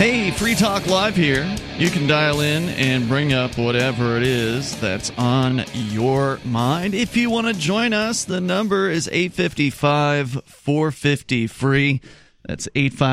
Hey, Free Talk Live here. You can dial in and bring up whatever it is that's on your mind. If you want to join us, the number is 855-450-FREE. That's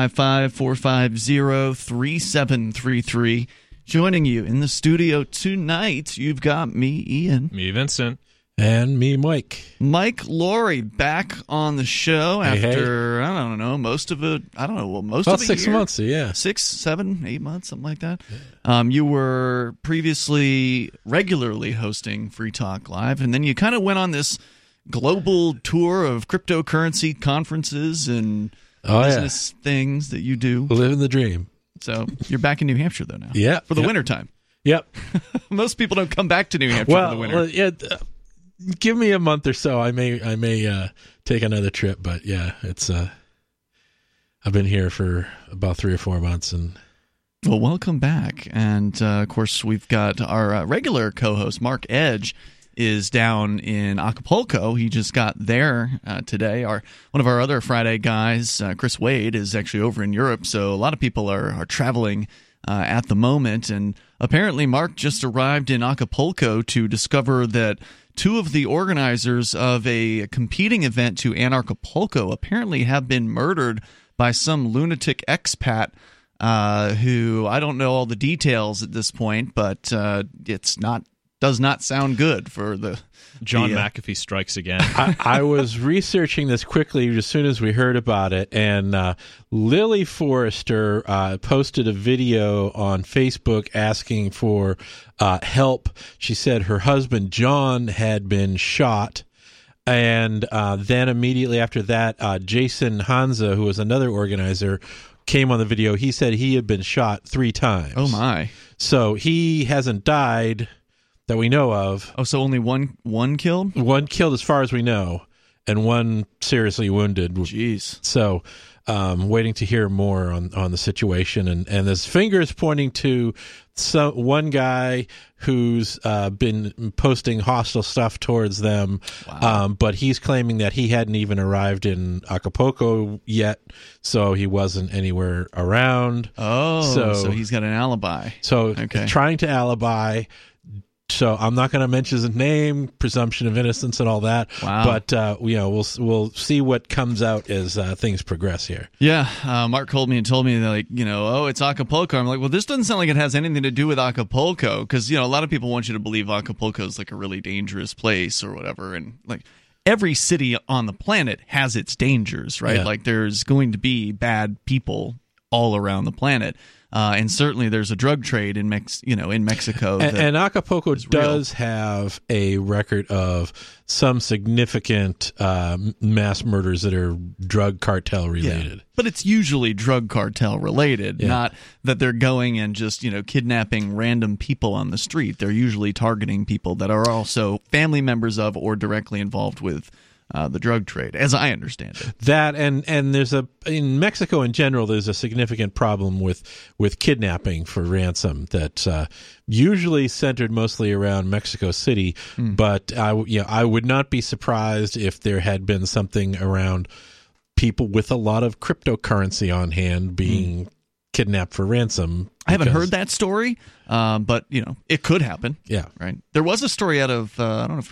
855-450-3733. Joining you in the studio tonight, you've got me, Ian. Me, Vincent. And me, Mike. Mike Laurie back on the show after, hey. I don't know, most of it, most About of it 6 months, yeah. 6, 7, 8 months, something like that. Yeah. You were previously regularly hosting Free Talk Live, and then you kind of went on this global tour of cryptocurrency conferences and business things that you do. Living the dream. So you're back in New Hampshire, though, now. Yeah. For the wintertime. Yep. Most people don't come back to New Hampshire for the winter. Well, yeah. Give me a month or so. I may take another trip, but yeah, it's I've been here for about 3 or 4 months, and well, welcome back. And of course, we've got our regular co-host Mark Edge is down in Acapulco. He just got there today. One of our other Friday guys, Chris Wade, is actually over in Europe, so a lot of people are traveling at the moment. And apparently, Mark just arrived in Acapulco to discover that 2 of the organizers of a competing event to Anarchapulco apparently have been murdered by some lunatic expat who, I don't know all the details at this point, but does not sound good for the John McAfee strikes again. I was researching this quickly as soon as we heard about it, and Lily Forrester posted a video on Facebook asking for help. She said her husband John had been shot, and then immediately after that, Jason Hanza, who was another organizer, came on the video. He said he had been shot 3 times. Oh my! So he hasn't died that we know of. Oh, so only one killed? One killed as far as we know, and 1 seriously wounded. Jeez. So waiting to hear more on the situation. And there's fingers pointing to one guy who's been posting hostile stuff towards them. Wow. But he's claiming that he hadn't even arrived in Acapulco yet, so he wasn't anywhere around. Oh, so he's got an alibi. So trying to alibi. So I'm not going to mention his name, presumption of innocence, and all that. Wow. But we'll see what comes out as things progress here. Yeah, Mark called me and told me that, it's Acapulco. I'm like, well, this doesn't sound like it has anything to do with Acapulco, because a lot of people want you to believe Acapulco is like a really dangerous place or whatever, and like every city on the planet has its dangers, right? Yeah. Like there's going to be bad people all around the planet. And certainly there's a drug trade in Mexico. And Acapulco does real. have a record of some significant mass murders that are drug cartel related. Yeah. But it's usually drug cartel related, not that they're going and just, kidnapping random people on the street. They're usually targeting people that are also family members of or directly involved with the drug trade, as I understand it. That and there's in Mexico in general, there's a significant problem with kidnapping for ransom that's usually centered mostly around Mexico City. But I would not be surprised if there had been something around people with a lot of cryptocurrency on hand being kidnapped for ransom. I haven't heard that story, but it could happen. Yeah, right. There was a story out of I don't know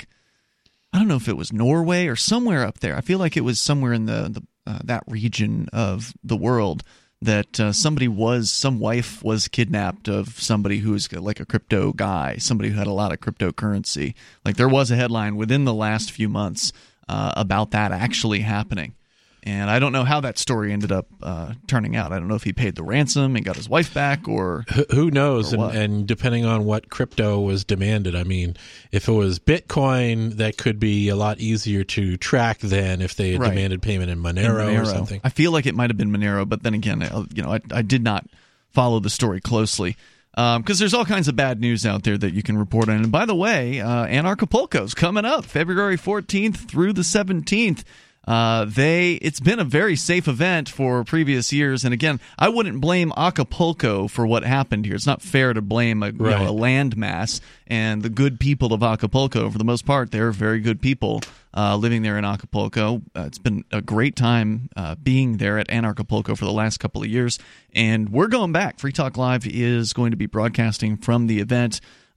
if it was Norway or somewhere up there. I feel like it was somewhere in the that region of the world that some wife was kidnapped of somebody who's like a crypto guy, somebody who had a lot of cryptocurrency. Like there was a headline within the last few months about that actually happening. And I don't know how that story ended up turning out. I don't know if he paid the ransom and got his wife back, or who knows. Or and depending on what crypto was demanded, I mean, if it was Bitcoin, that could be a lot easier to track than if they had demanded payment in Monero or something. I feel like it might have been Monero, but then again, I did not follow the story closely. Because there's all kinds of bad news out there that you can report on. And by the way, Anarchapulco's coming up February 14th through the 17th. It's been a very safe event for previous years, and again, I wouldn't blame Acapulco for what happened here. It's not fair to blame a landmass and the good people of Acapulco. For the most part, they're very good people living there in Acapulco. It's been a great time being there at Anarchapulco for the last couple of years, and we're going back. Free Talk Live is going to be broadcasting from the event.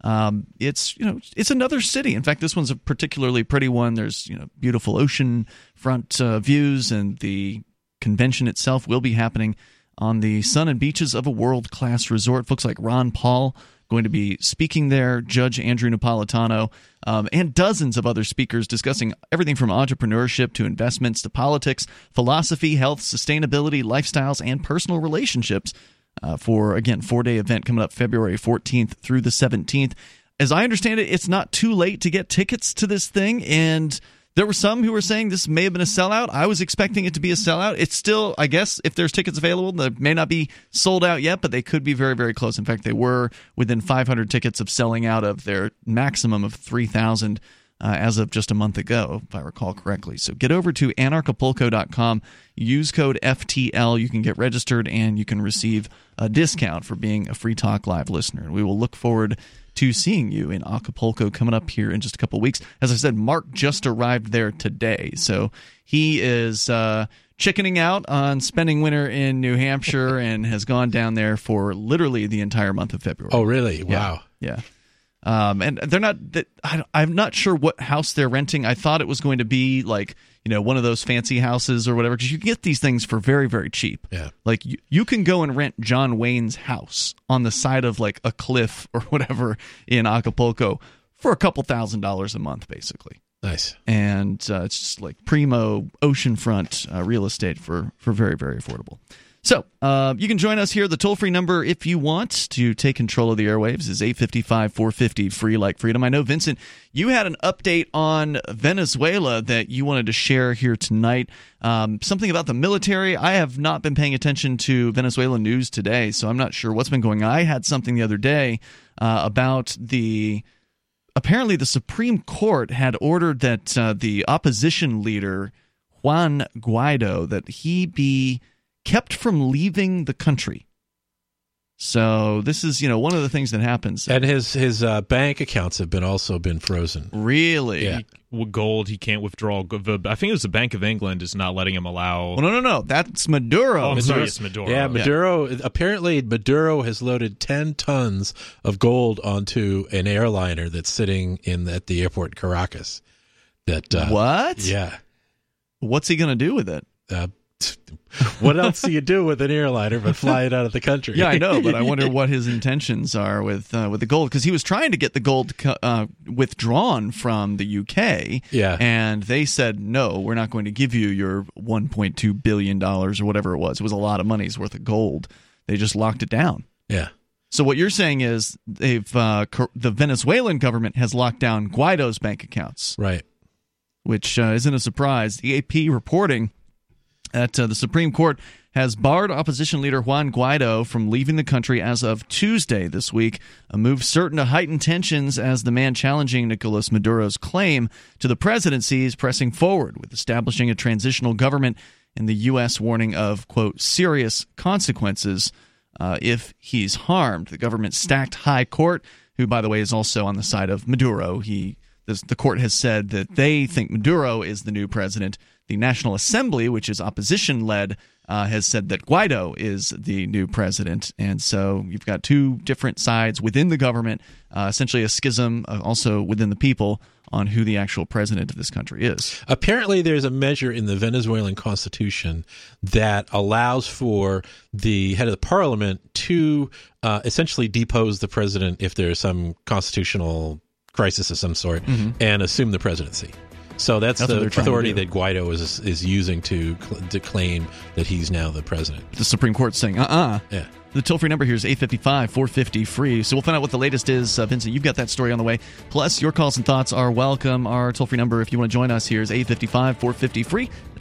It's another city. In fact, this one's a particularly pretty one. There's beautiful ocean front views, and the convention itself will be happening on the sun and beaches of a world-class resort. Folks like Ron Paul going to be speaking there, Judge Andrew Napolitano, and dozens of other speakers discussing everything from entrepreneurship to investments to politics, philosophy, health, sustainability, lifestyles, and personal relationships. For, again, 4-day event coming up February 14th through the 17th. As I understand it, it's not too late to get tickets to this thing, and there were some who were saying this may have been a sellout. I was expecting it to be a sellout. It's still, I guess, if there's tickets available, they may not be sold out yet, but they could be very, very close. In fact, they were within 500 tickets of selling out of their maximum of 3,000 as of just a month ago, if I recall correctly. So get over to anarchapulco.com, use code FTL. You can get registered, and you can receive a discount for being a Free Talk Live listener. And we will look forward to seeing you in Acapulco coming up here in just a couple of weeks. As I said, Mark just arrived there today, so he is chickening out on spending winter in New Hampshire and has gone down there for literally the entire month of February. Oh, really? Wow. Yeah. And they're not. I'm not sure what house they're renting. I thought it was going to be like one of those fancy houses or whatever, because you can get these things for very, very cheap. Yeah, like you can go and rent John Wayne's house on the side of like a cliff or whatever in Acapulco for a couple $1,000s a month, basically. Nice. And it's just like primo oceanfront real estate for very, very affordable. So you can join us here. The toll-free number, if you want to take control of the airwaves, is 855-450-FREE like freedom. I know, Vincent, you had an update on Venezuela that you wanted to share here tonight. Something about the military. I have not been paying attention to Venezuelan news today, so I'm not sure what's been going on. I had something the other day about apparently the Supreme Court had ordered that the opposition leader, Juan Guaido, that he be kept from leaving the country. So this is, one of the things that happens. And his bank accounts have also been frozen. Really? Yeah. Gold, he can't withdraw. I think it was the Bank of England is not letting him allow. Well, no. That's Maduro. Oh, I'm sorry, it's Maduro. Yeah, Maduro. Yeah. Apparently, Maduro has loaded 10 tons of gold onto an airliner that's sitting at the airport in Caracas. What? Yeah. What's he going to do with it? What else do you do with an airliner but fly it out of the country? Yeah, I know, but I wonder what his intentions are with the gold, because he was trying to get the gold withdrawn from the UK. Yeah, and they said no, we're not going to give you your $1.2 billion or whatever it was. It was a lot of money's worth of gold. They just locked it down. Yeah. So what you're saying is the Venezuelan government has locked down Guaido's bank accounts, right? Which isn't a surprise. The AP reporting that the Supreme Court has barred opposition leader Juan Guaido from leaving the country as of Tuesday this week, a move certain to heighten tensions as the man challenging Nicolas Maduro's claim to the presidency is pressing forward with establishing a transitional government, and the U.S. warning of, quote, serious consequences if he's harmed. The government's stacked high court, who, by the way, is also on the side of Maduro, the court has said that they think Maduro is the new president. The National Assembly, which is opposition-led, has said that Guaido is the new president. And so you've got two different sides within the government, essentially a schism also within the people on who the actual president of this country is. Apparently there's a measure in the Venezuelan constitution that allows for the head of the parliament to essentially depose the president if there's some constitutional crisis of some sort, and assume the presidency. So that's the authority that Guaido is using to claim that he's now the president. The Supreme Court's saying, Yeah. The toll-free number here is 855-450-FREE. So we'll find out what the latest is. Vincent, you've got that story on the way. Plus, your calls and thoughts are welcome. Our toll-free number, if you want to join us here, is 855-450-FREE. That's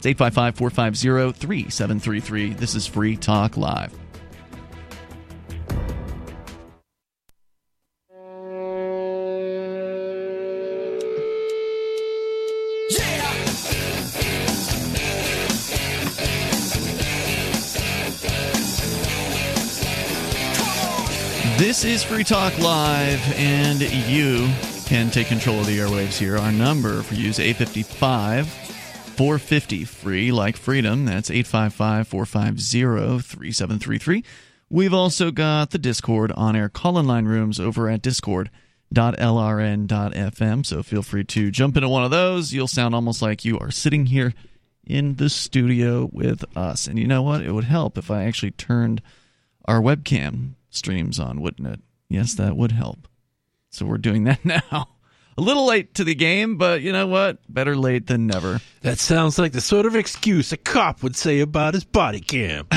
855-450-3733. This is Free Talk Live. This is Free Talk Live, and you can take control of the airwaves here. Our number for you is 855-450-FREE, like freedom. That's 855-450-3733. We've also got the Discord on-air call-in line rooms over at discord.lrn.fm, so feel free to jump into one of those. You'll sound almost like you are sitting here in the studio with us. And you know what? It would help if I actually turned our webcam streams on, wouldn't it? Yes, that would help. So we're doing that now. A little late to the game, but you know what? Better late than never. That sounds like the sort of excuse a cop would say about his body cam.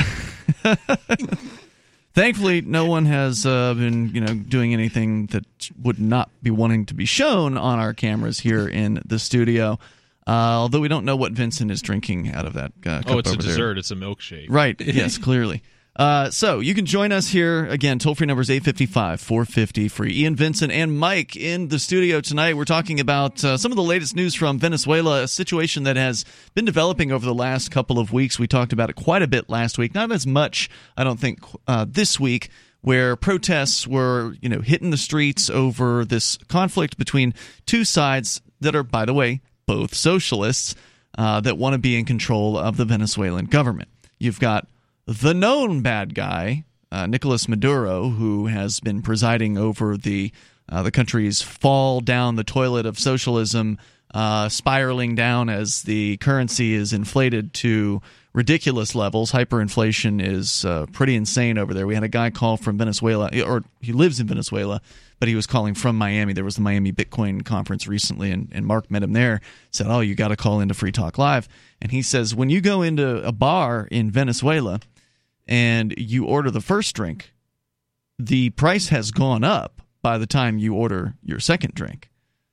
Thankfully, no one has been, doing anything that would not be wanting to be shown on our cameras here in the studio. Although we don't know what Vincent is drinking out of that cup it's a over dessert. there. It's a milkshake. Right. Yes, clearly. So you can join us here. Again, toll-free number is 855-450-FREE. Ian, Vincent, and Mike in the studio tonight. We're talking about some of the latest news from Venezuela, a situation that has been developing over the last couple of weeks. We talked about it quite a bit last week. Not as much, I don't think, this week, where protests were, hitting the streets over this conflict between two sides that are, by the way, both socialists that want to be in control of the Venezuelan government. You've got the known bad guy, Nicolas Maduro, who has been presiding over the country's fall down the toilet of socialism, spiraling down as the currency is inflated to ridiculous levels. Hyperinflation is pretty insane over there. We had a guy call from Venezuela, or he lives in Venezuela, but he was calling from Miami. There was the Miami Bitcoin conference recently, and Mark met him there, said, oh, you got to call into Free Talk Live. And he says, when you go into a bar in Venezuela and you order the first drink, the price has gone up by the time you order your second drink.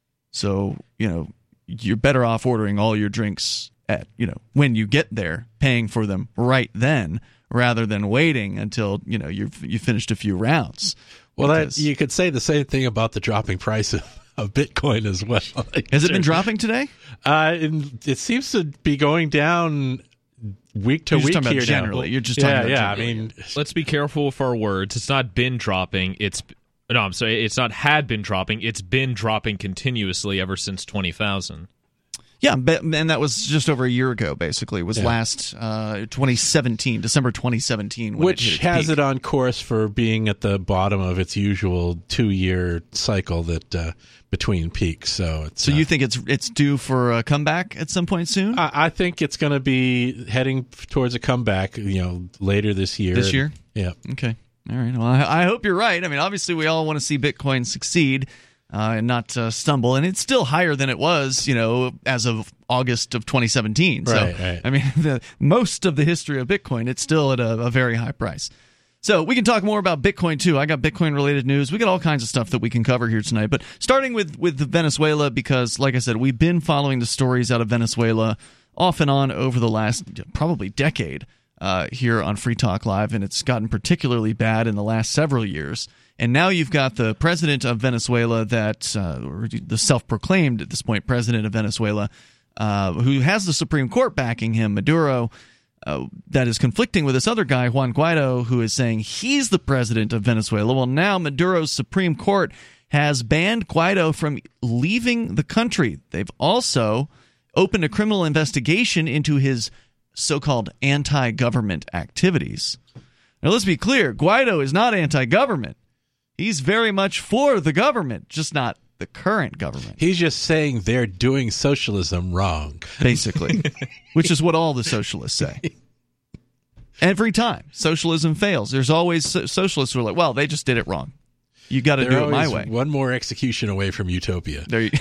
So, you're better off ordering all your drinks at, when you get there, paying for them right then, rather than waiting until, you've finished a few rounds. Well, you could say the same thing about the dropping price of Bitcoin as well. Has it been dropping today? It seems to be going down week to week here generally. Now. You're just talking about generally. I mean, let's be careful with our words. It's not been dropping. It's not had been dropping. It's been dropping continuously ever since 20,000. Yeah, and that was just over a year ago, basically. It was last 2017, December 2017. Which has it on course for being at the bottom of its usual 2-year cycle that between peaks. So you think it's due for a comeback at some point soon? I think it's going to be heading towards a comeback, later this year. This year? Yeah. Okay. All right. Well, I hope you're right. I mean, obviously, we all want to see Bitcoin succeed. And not stumble, and it's still higher than it was, as of August of 2017. Right, so, right. I mean, most of the history of Bitcoin, it's still at a very high price. So we can talk more about Bitcoin too. I got Bitcoin-related news. We got all kinds of stuff that we can cover here tonight. But starting with Venezuela, because, like I said, we've been following the stories out of Venezuela off and on over the last probably decade here on Free Talk Live, and it's gotten particularly bad in the last several years. And now you've got the president of Venezuela, or the self-proclaimed at this point president of Venezuela, who has the Supreme Court backing him, Maduro, that is conflicting with this other guy, Juan Guaido, who is saying he's the president of Venezuela. Well, now Maduro's Supreme Court has banned Guaido from leaving the country. They've also opened a criminal investigation into his so-called anti-government activities. Now, let's be clear. Guaido is not anti-government. He's very much for the government, just not the current government. He's just saying they're doing socialism wrong. Basically, which is what all the socialists say. Every time socialism fails, there's always socialists who are like, well, they just did it wrong. You got to do it my way. One more execution away from utopia.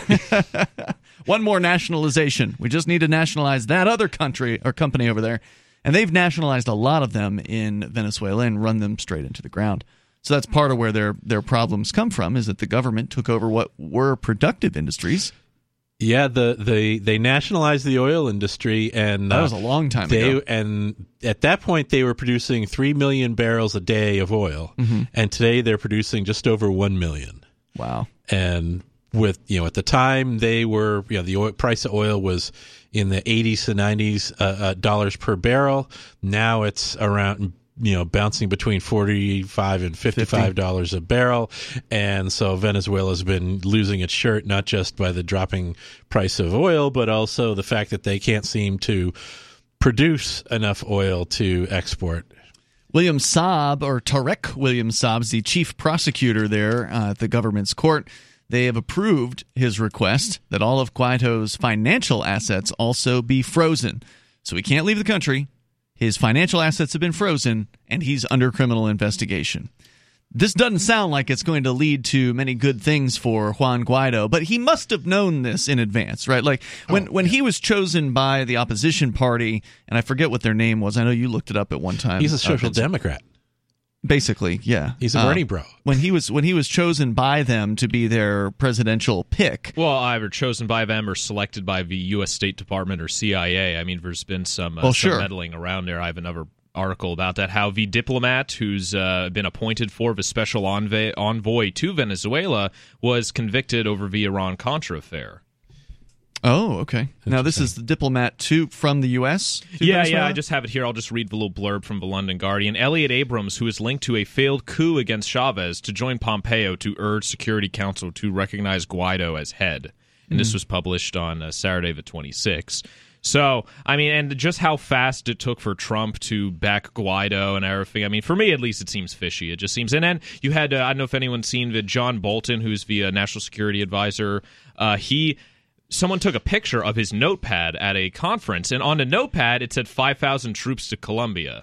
One more nationalization. We just need to nationalize that other country or company over there. And they've nationalized a lot of them in Venezuela and run them straight into the ground. So that's part of where their problems come from, is that the government took over what were productive industries. Yeah, they nationalized the oil industry, and that was a long time ago. And at that point, they were producing 3 million barrels a day of oil, and today they're producing just over 1 million. Wow! And with at the time they were the oil price of oil was in the 80s to 90s dollars per barrel. Now it's around bouncing between $45 and $55 a barrel. And so Venezuela's been losing its shirt, not just by the dropping price of oil, but also the fact that they can't seem to produce enough oil to export. William Saab, or Tarek William Saab, is the chief prosecutor there at the government's court. They have approved his request that all of Guaido's financial assets also be frozen. So he can't leave the country. His financial assets have been frozen, and he's under criminal investigation. This doesn't sound like it's going to lead to many good things for Juan Guaido, but he must have known this in advance, right? Like when he was chosen by the opposition party, and I forget what their name was. I know you looked it up at one time. He's a social democrat. Basically, yeah. He's a Bernie bro. When he was chosen by them to be their presidential pick. Well, either chosen by them or selected by the U.S. State Department or CIA. I mean, there's been some meddling around there. I have another article about that, how the diplomat who's been appointed for the special envoy to Venezuela was convicted over the Iran-Contra affair. Oh, okay. Now, this is the diplomat from the U.S.? Yeah, I just have it here. I'll just read the little blurb from the London Guardian. Elliot Abrams, who is linked to a failed coup against Chavez, to join Pompeo to urge Security Council to recognize Guaido as head. And this was published on Saturday the 26th. So, I mean, and just how fast it took for Trump to back Guaido and everything. I mean, for me, at least, it seems fishy. It just seems. And then you had, I don't know if anyone's seen the John Bolton, who's the national security advisor. Someone took a picture of his notepad at a conference, and on the notepad it said 5,000 troops to Colombia.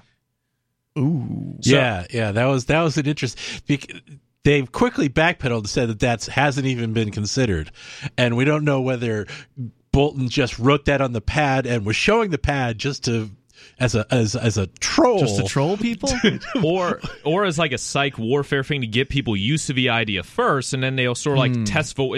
Ooh. Yeah, that was an interest. They've quickly backpedaled and said that hasn't even been considered, and we don't know whether Bolton just wrote that on the pad and was showing the pad just to as a troll, just to troll people, or as like a psych warfare thing to get people used to the idea first, and then they'll sort of like test the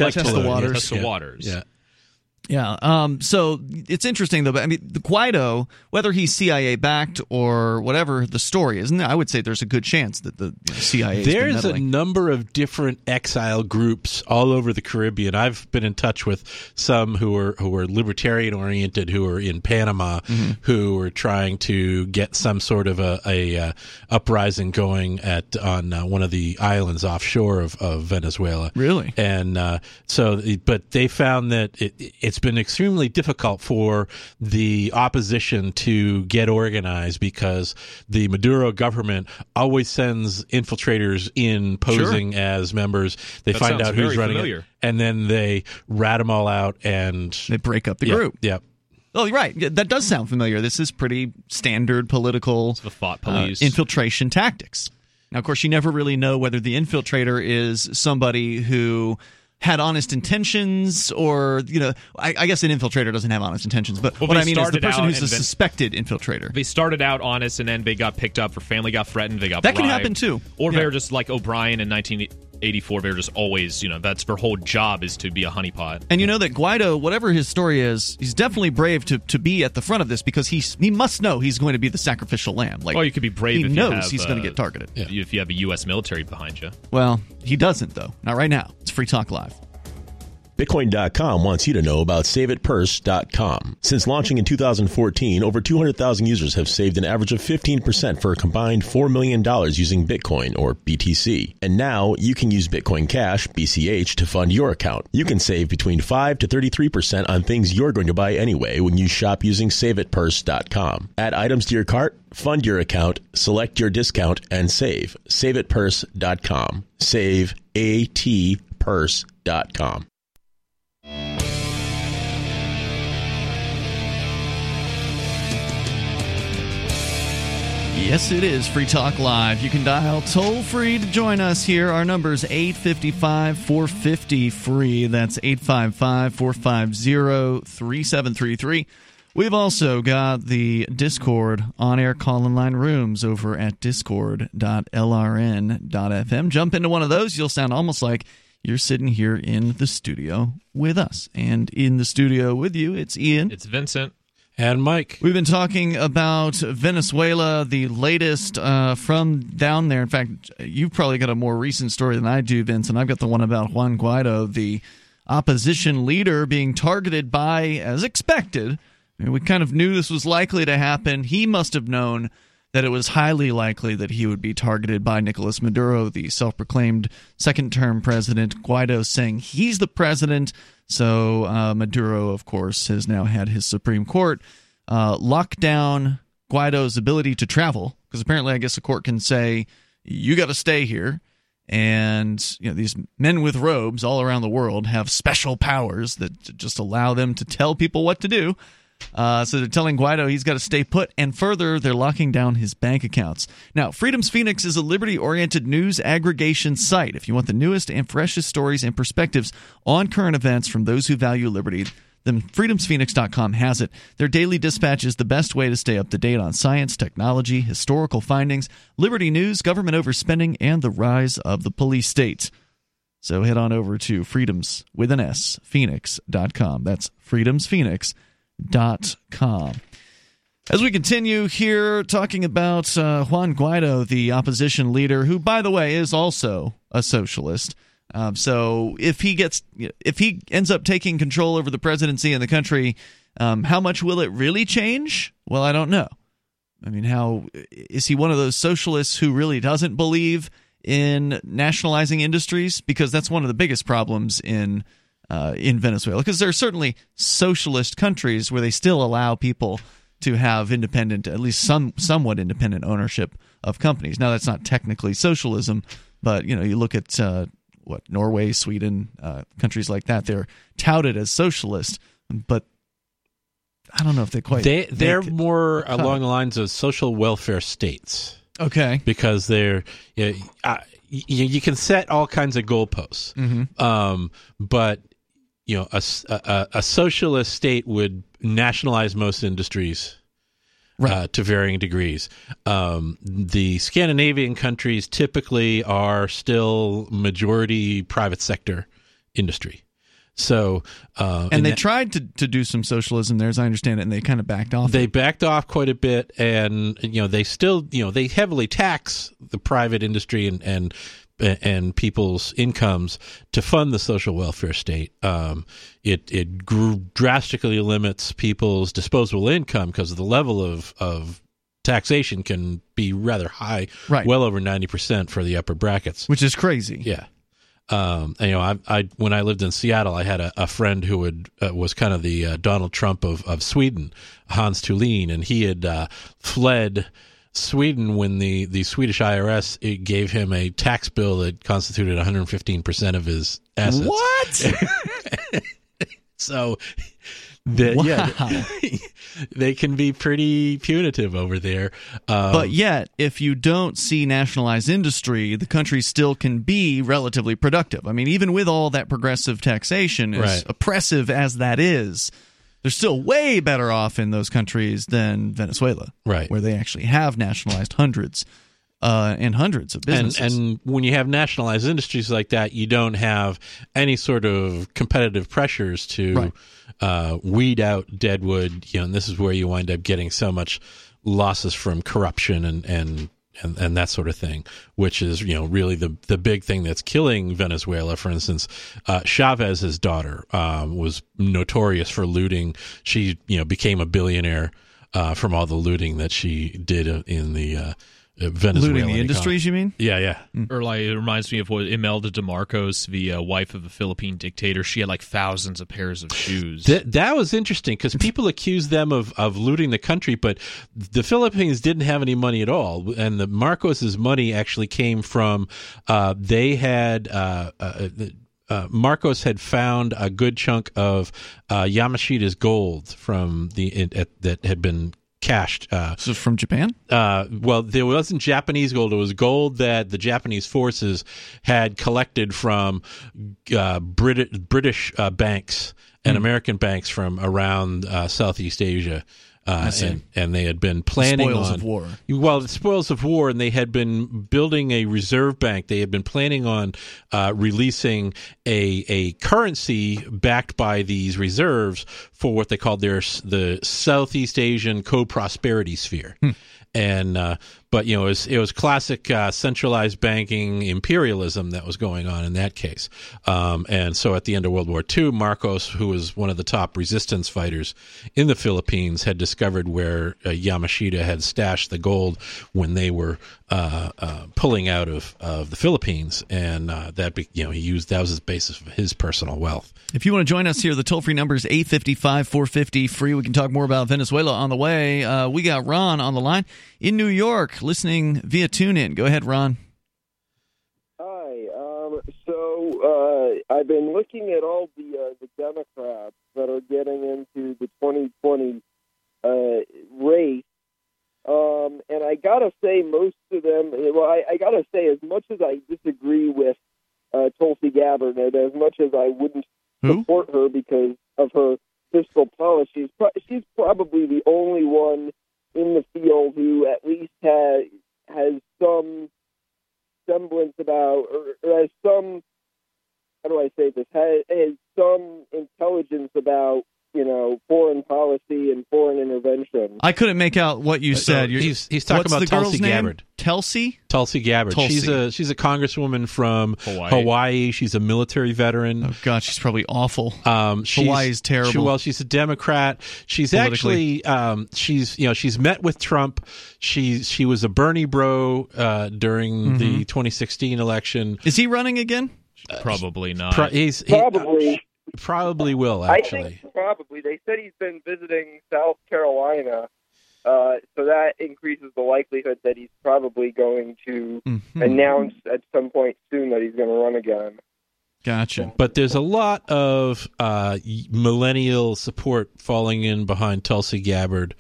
waters. Yeah. So it's interesting, though. But I mean, the Guaido, whether he's CIA backed or whatever the story is, I would say there's a good chance that the CIA. There's a number of different exile groups all over the Caribbean. I've been in touch with some who are libertarian oriented, who are in Panama, who are trying to get some sort of a uprising going on one of the islands offshore of Venezuela. Really? And but they found that it's been extremely difficult for the opposition to get organized because the Maduro government always sends infiltrators in posing as members. They find out who's running it, and then they rat them all out and they break up the group. Yep. Oh, you're right. That does sound familiar. This is pretty standard political infiltration tactics. Now, of course, you never really know whether the infiltrator is somebody who had honest intentions, or I guess an infiltrator doesn't have honest intentions, but what I mean is the person who's a suspected infiltrator. They started out honest, and then they got picked up, their family got threatened, they got that bribed. Can happen too, or they're just like O'Brien in 1984. They're just always, that's their whole job is to be a honeypot. And you know that Guaido, whatever his story is, he's definitely brave to be at the front of this because he must know he's going to be the sacrificial lamb. Like, you could be brave if knows he's going to get targeted. If you have a U.S. military behind you. Well, he doesn't though. Not right now. It's Free Talk Live. Bitcoin.com wants you to know about SaveItPurse.com. Since launching in 2014, over 200,000 users have saved an average of 15% for a combined $4 million using Bitcoin, or BTC. And now you can use Bitcoin Cash, BCH, to fund your account. You can save between 5 to 33% on things you're going to buy anyway when you shop using SaveItPurse.com. Add items to your cart, fund your account, select your discount, and save. SaveItPurse.com. Save ATPurse.com. Yes, it is Free Talk Live. You can dial toll-free to join us here. Our number is 855-450-FREE. That's 855-450-3733. We've also got the Discord on-air call-in line rooms over at discord.lrn.fm. Jump into one of those. You'll sound almost like you're sitting here in the studio with us. And in the studio with you, it's Ian. It's Vincent. And Mike. We've been talking about Venezuela, the latest from down there. In fact, you've probably got a more recent story than I do, Vince, and I've got the one about Juan Guaido, the opposition leader, being targeted by, as expected. I mean, we kind of knew this was likely to happen. He must have known that it was highly likely that he would be targeted by Nicolas Maduro, the self-proclaimed second-term president. Guaido saying he's the president. So Maduro, of course, has now had his Supreme Court lock down Guaido's ability to travel, because apparently I guess the court can say, you got to stay here. And these men with robes all around the world have special powers that just allow them to tell people what to do. So they're telling Guaido he's got to stay put, and further, they're locking down his bank accounts. Now, Freedom's Phoenix is a liberty-oriented news aggregation site. If you want the newest and freshest stories and perspectives on current events from those who value liberty, then freedomsphoenix.com has it. Their daily dispatch is the best way to stay up to date on science, technology, historical findings, liberty news, government overspending, and the rise of the police state. So head on over to freedoms, with an S, phoenix.com. That's freedomsphoenix.com. As we continue here talking about Juan Guaido, the opposition leader, who, by the way, is also a socialist. So if he ends up taking control over the presidency in the country, how much will it really change? Well, I don't know. I mean, how is he one of those socialists who really doesn't believe in nationalizing industries? Because that's one of the biggest problems in Venezuela, because there are certainly socialist countries where they still allow people to have independent, at least somewhat independent ownership of companies. Now, that's not technically socialism, but you look at Norway, Sweden, countries like that, they're touted as socialist, but I don't know if they quite. They're more along the lines of social welfare states. Okay, because they're you can set all kinds of goalposts, but a socialist state would nationalize most industries, right, to varying degrees. The Scandinavian countries typically are still majority private sector industry. So, and they tried to do some socialism there, as I understand it, and they kind of backed off. They backed off quite a bit, and they still they heavily tax the private industry and people's incomes to fund the social welfare state. It drastically limits people's disposable income because the level of taxation can be rather high, right, well over 90% for the upper brackets, which is crazy. Yeah. I when I lived in Seattle, I had a friend who was kind of the Donald Trump of Sweden, Hans Thulin, and he had fled Sweden when the Swedish IRS gave him a tax bill that constituted 115% of his assets. What? So, wow. They can be pretty punitive over there. But yet, if you don't see nationalized industry, the country still can be relatively productive. I mean, even with all that progressive taxation, as right, oppressive as that is, they're still way better off in those countries than Venezuela, right, where they actually have nationalized hundreds and hundreds of businesses. And when you have nationalized industries like that, you don't have any sort of competitive pressures to weed out deadwood. And this is where you wind up getting so much losses from corruption and that sort of thing, which is really the big thing that's killing Venezuela. For instance, Chavez's daughter was notorious for looting. She became a billionaire from all the looting that she did in the Venezuela. Looting the industries, you mean? Yeah. Or it reminds me of what Imelda de Marcos, the wife of a Philippine dictator. She had like thousands of pairs of shoes. That was interesting because people accuse them of looting the country, but the Philippines didn't have any money at all, and the Marcos's money actually came from they had. Marcos had found a good chunk of Yamashita's gold from that had been cached. So from Japan? Well, there wasn't Japanese gold. It was gold that the Japanese forces had collected from British banks and American banks from around Southeast Asia. And they had been planning spoils of war. Well, the spoils of war, and they had been building a reserve bank. They had been planning on releasing a currency backed by these reserves for what they called the Southeast Asian co-prosperity sphere. And but it was classic centralized banking imperialism that was going on in that case. And so at the end of World War II, Marcos, who was one of the top resistance fighters in the Philippines, had discovered where Yamashita had stashed the gold when they were pulling out of the Philippines, and that was his basis for his personal wealth. If you want to join us here, the toll-free number is 855-450-FREE. We can talk more about Venezuela on the way. We got Ron on the line in New York, listening via TuneIn. Go ahead, Ron. Hi. So I've been looking at all the Democrats that are getting into the 2020 race, and I gotta say, most of them. Well, I gotta say, as much as I disagree with Tulsi Gabbard, and as much as I wouldn't support her because of her fiscal policies, she's probably the only one in the field who at least has some semblance about, or has some, how do I say this, has some intelligence about, foreign policy and foreign intervention. I couldn't make out what you said. He's talking about Tulsi Gabbard. Tulsi Gabbard. Tulsi. She's a congresswoman from Hawaii. She's a military veteran. Oh God, she's probably awful. Hawaii's terrible. She's a Democrat. She's actually she's met with Trump. She was a Bernie bro during the 2016 election. Is he running again? Probably not. Probably will, actually. I think probably. They said he's been visiting South Carolina, so that increases the likelihood that he's probably going to announce at some point soon that he's going to run again. Gotcha. But there's a lot of millennial support falling in behind Tulsi Gabbard.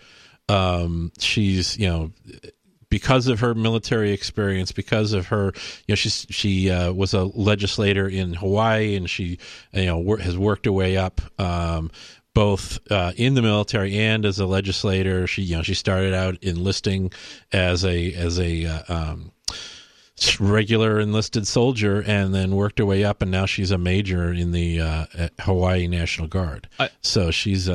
She's, because of her military experience, because of her, she was a legislator in Hawaii, and she, has worked her way up, both in the military and as a legislator. She started out enlisting as a regular enlisted soldier, and then worked her way up, and now she's a major in the Hawaii National Guard. So she's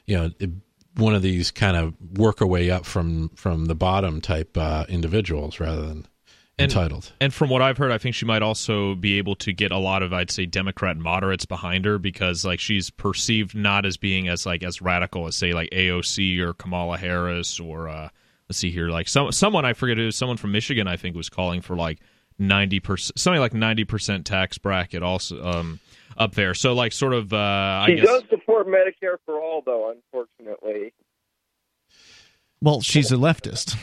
one of these kind of work her way up from the bottom type individuals rather than entitled. And from what I've heard, I think she might also be able to get a lot of, I'd say, Democrat moderates behind her, because she's perceived not as being as radical as, say, like AOC or Kamala Harris, or let's see here, someone I forget, it was someone from Michigan, I think, was calling for 90%, something like 90% tax bracket also up there. So sort of she does support Medicare for all, though, unfortunately. Well, she's a leftist.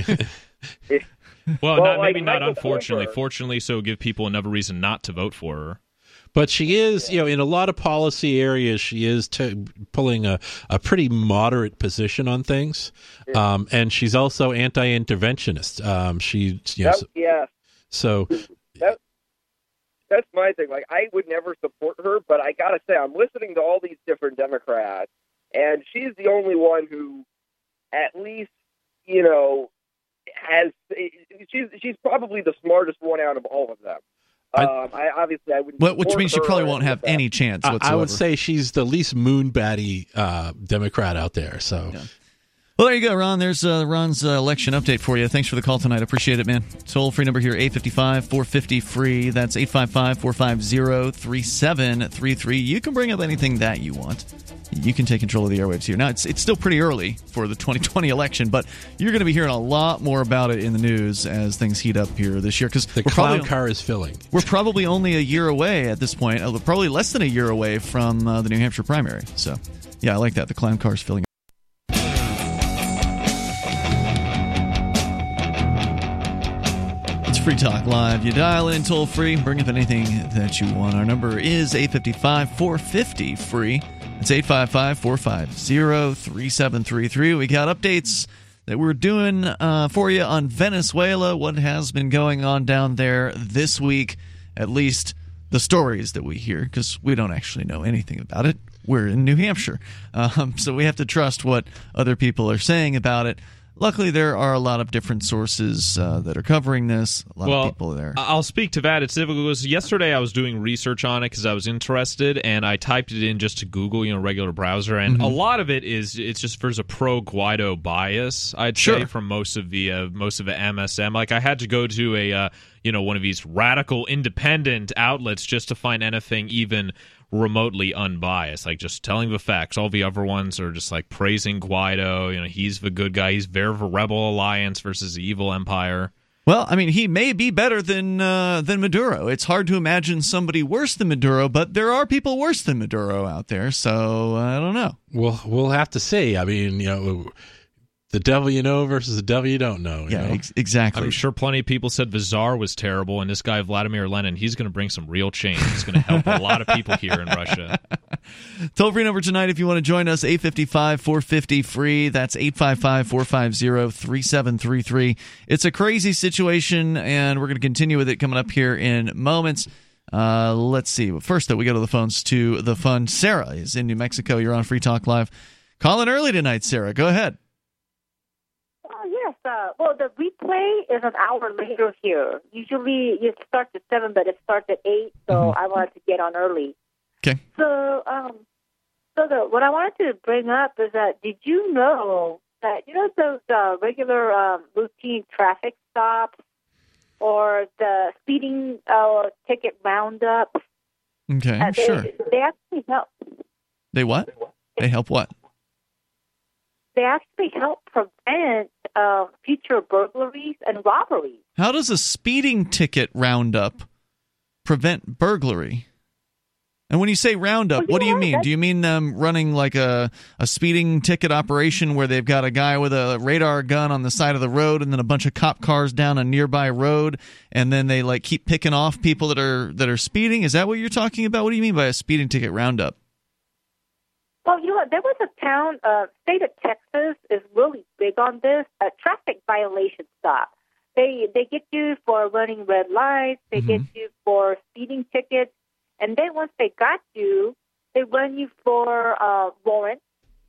Maybe not unfortunately. Fortunately, so give people another reason not to vote for her. But she is, in a lot of policy areas, she is pulling a pretty moderate position on things. And she's also anti-interventionist. So that's my thing. I would never support her, but I gotta say, I'm listening to all these different Democrats, and she's the only one who, at least, has. She's probably the smartest one out of all of them. I wouldn't. Which means she probably won't have any chance whatsoever. I would say she's the least moon-batty Democrat out there. So. Yeah. Well, there you go, Ron. There's Ron's election update for you. Thanks for the call tonight. Appreciate it, man. Toll-free number here, 855-450-FREE. That's 855-450-3733. You can bring up anything that you want. You can take control of the airwaves here. Now, it's still pretty early for the 2020 election, but you're going to be hearing a lot more about it in the news as things heat up here this year. Because the clown car is filling. We're probably only a year away at this point, probably less than a year away from the New Hampshire primary. So, yeah, I like that. The clown car is filling. Free Talk Live. You dial in toll free, bring up anything that you want. Our number is 855-450-FREE. It's 855-450-3733. We got updates that we're doing for you on Venezuela, what has been going on down there this week, at least the stories that we hear, because we don't actually know anything about it. We're in New Hampshire, so we have to trust what other people are saying about it. Luckily, there are a lot of different sources that are covering this. A lot of people there. I'll speak to that. It's difficult because yesterday I was doing research on it because I was interested, and I typed it in just to Google, regular browser, and a lot of it it's just there's a pro-Guaido bias, I'd say, from most of the MSM. I had to go to a one of these radical independent outlets just to find anything even remotely unbiased, like just telling the facts. All the other ones are just like praising Guaido. You know, he's the good guy. He's there for Rebel Alliance versus the evil empire. Well, I mean, he may be better than Maduro. It's hard to imagine somebody worse than Maduro, but there are people worse than Maduro out there, so I don't know. Well, we'll have to see. I mean, you know, the devil you know versus the devil you don't know. Yeah, you know? Exactly. I'm sure plenty of people said the Tsar was terrible, and this guy, Vladimir Lenin, he's going to bring some real change. He's going to help a lot of people here in Russia. Toll-free number tonight if you want to join us, 855-450-FREE. That's 855-450-3733. It's a crazy situation, and we're going to continue with it coming up here in moments. Let's see. First, though, we go to the phones to the fun. Sarah is in New Mexico. You're on Free Talk Live. Calling early tonight, Sarah. Go ahead. Yes. Well, the replay is an hour later here. Usually it starts at 7, but it starts at 8, so I wanted to get on early. Okay. So, what I wanted to bring up is that did you know that, those regular routine traffic stops or the speeding ticket roundups? Okay, sure. They actually help. They what? They help what? They actually help prevent future burglaries and robberies. How does a speeding ticket roundup prevent burglary? And when you say roundup, what do you mean? Do you mean them running like a speeding ticket operation where they've got a guy with a radar gun on the side of the road and then a bunch of cop cars down a nearby road, and then they like keep picking off people that are speeding? Is that what you're talking about? What do you mean by a speeding ticket roundup? Well, there was a town, state of Texas is really big on this, a traffic violation stop. They get you for running red lights, they get you for speeding tickets, and then once they got you, they run you for warrants,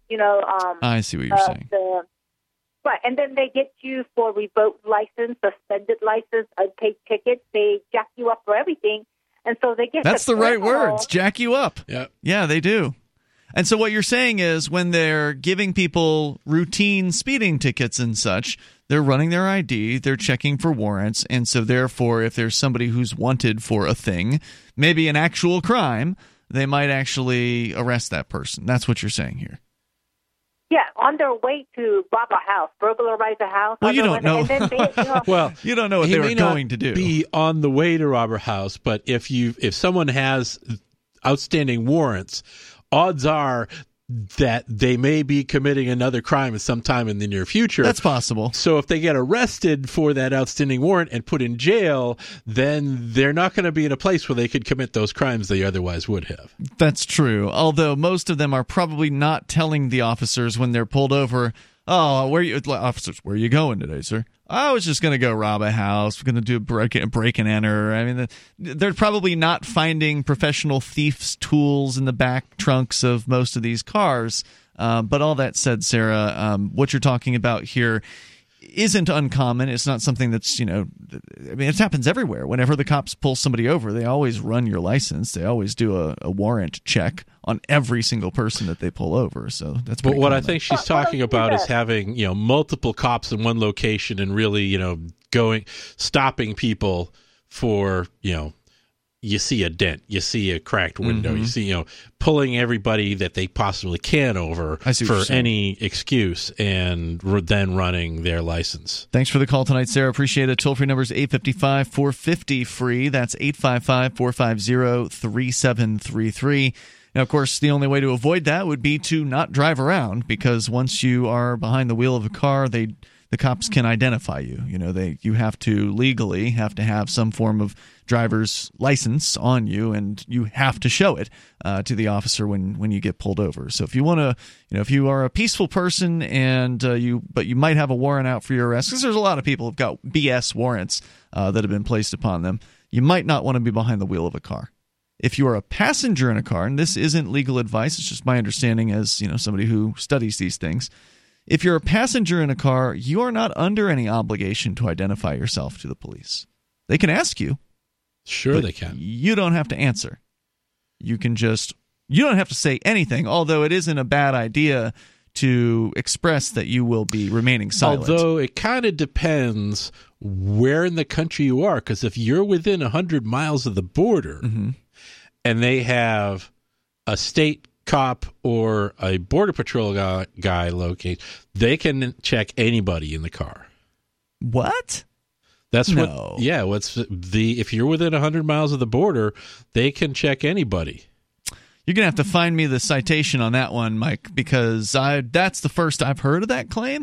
I see what you're saying. Right, and then they get you for revoked license, suspended license, unpaid tickets. They jack you up for everything, and so they get That's the right words, jack you up. Yeah, they do. And so what you're saying is when they're giving people routine speeding tickets and such, they're running their ID, they're checking for warrants, and so therefore if there's somebody who's wanted for a thing, maybe an actual crime, they might actually arrest that person. That's what you're saying here. Yeah, on their way to rob a house, burglarize a house. Well, you don't know. And then Well, you don't know what they were going to do. Be on the way to rob a house, but if someone has outstanding warrants, odds are that they may be committing another crime at some time in the near future. That's possible. So if they get arrested for that outstanding warrant and put in jail, then they're not going to be in a place where they could commit those crimes they otherwise would have. That's true. Although most of them are probably not telling the officers when they're pulled over, "Oh, officers, where are you going today, sir?" "I was just going to go rob a house. We're going to do a break and enter." I mean, they're probably not finding professional thieves' tools in the back trunks of most of these cars. But all that said, Sarah, what you're talking about here isn't uncommon. It's not something that's, it happens everywhere. Whenever the cops pull somebody over, they always run your license. They always do a warrant check on every single person that they pull over. So that's pretty common. I think she's talking about is having, multiple cops in one location and really, stopping people for, you see a dent, you see a cracked window, you see, pulling everybody that they possibly can over for any excuse and then running their license. Thanks for the call tonight, Sarah. Appreciate it. Toll-free number is 855-450-FREE. That's 855-450-3733. Now, of course, the only way to avoid that would be to not drive around, because once you are behind the wheel of a car, the cops can identify you. You have to legally have some form of driver's license on you, and you have to show it to the officer when you get pulled over. So if you want to, if you are a peaceful person and you might have a warrant out for your arrest, because there's a lot of people who've got BS warrants that have been placed upon them, you might not want to be behind the wheel of a car. If you are a passenger in a car, and this isn't legal advice, it's just my understanding as somebody who studies these things. If you're a passenger in a car, you are not under any obligation to identify yourself to the police. They can ask you. Sure, they can. You don't have to answer. You don't have to say anything, although it isn't a bad idea to express that you will be remaining silent. Although it kind of depends where in the country you are, because if you're within 100 miles of the border and they have a state cop or a Border Patrol guy locates, they can check anybody in the car. What? That's No. if you're within 100 miles of the border, they can check anybody. You're going to have to find me the citation on that one, Mike, because that's the first I've heard of that claim.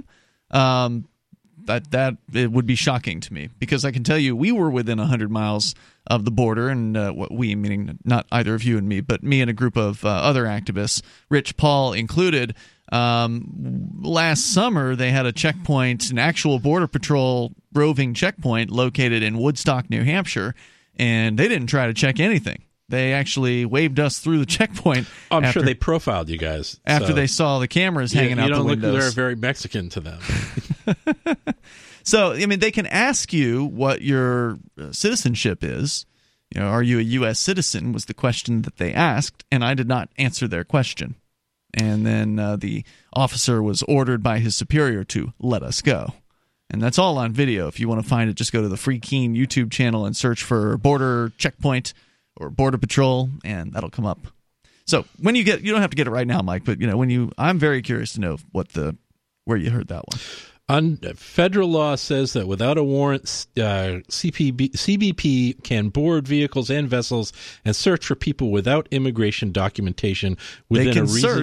That it would be shocking to me, because I can tell you we were within 100 miles of the border, and what we, meaning not either of you and me, but me and a group of other activists, Rich Paul included. Last summer, they had a checkpoint, an actual Border Patrol roving checkpoint located in Woodstock, New Hampshire, and they didn't try to check anything. They actually waved us through the checkpoint. I'm sure they profiled you guys. After they saw the cameras hanging out the windows. You don't look very Mexican to them. So, I mean, they can ask you what your citizenship is. You know, are you a U.S. citizen was the question that they asked, and I did not answer their question. And then the officer was ordered by his superior to let us go. And that's all on video. If you want to find it, just go to the Free Keene YouTube channel and search for Border Checkpoint or Border Patrol, and that'll come up. So when you don't have to get it right now, Mike, but I'm very curious to know where you heard that one. Federal law says that without a warrant, CBP can board vehicles and vessels and search for people without immigration documentation within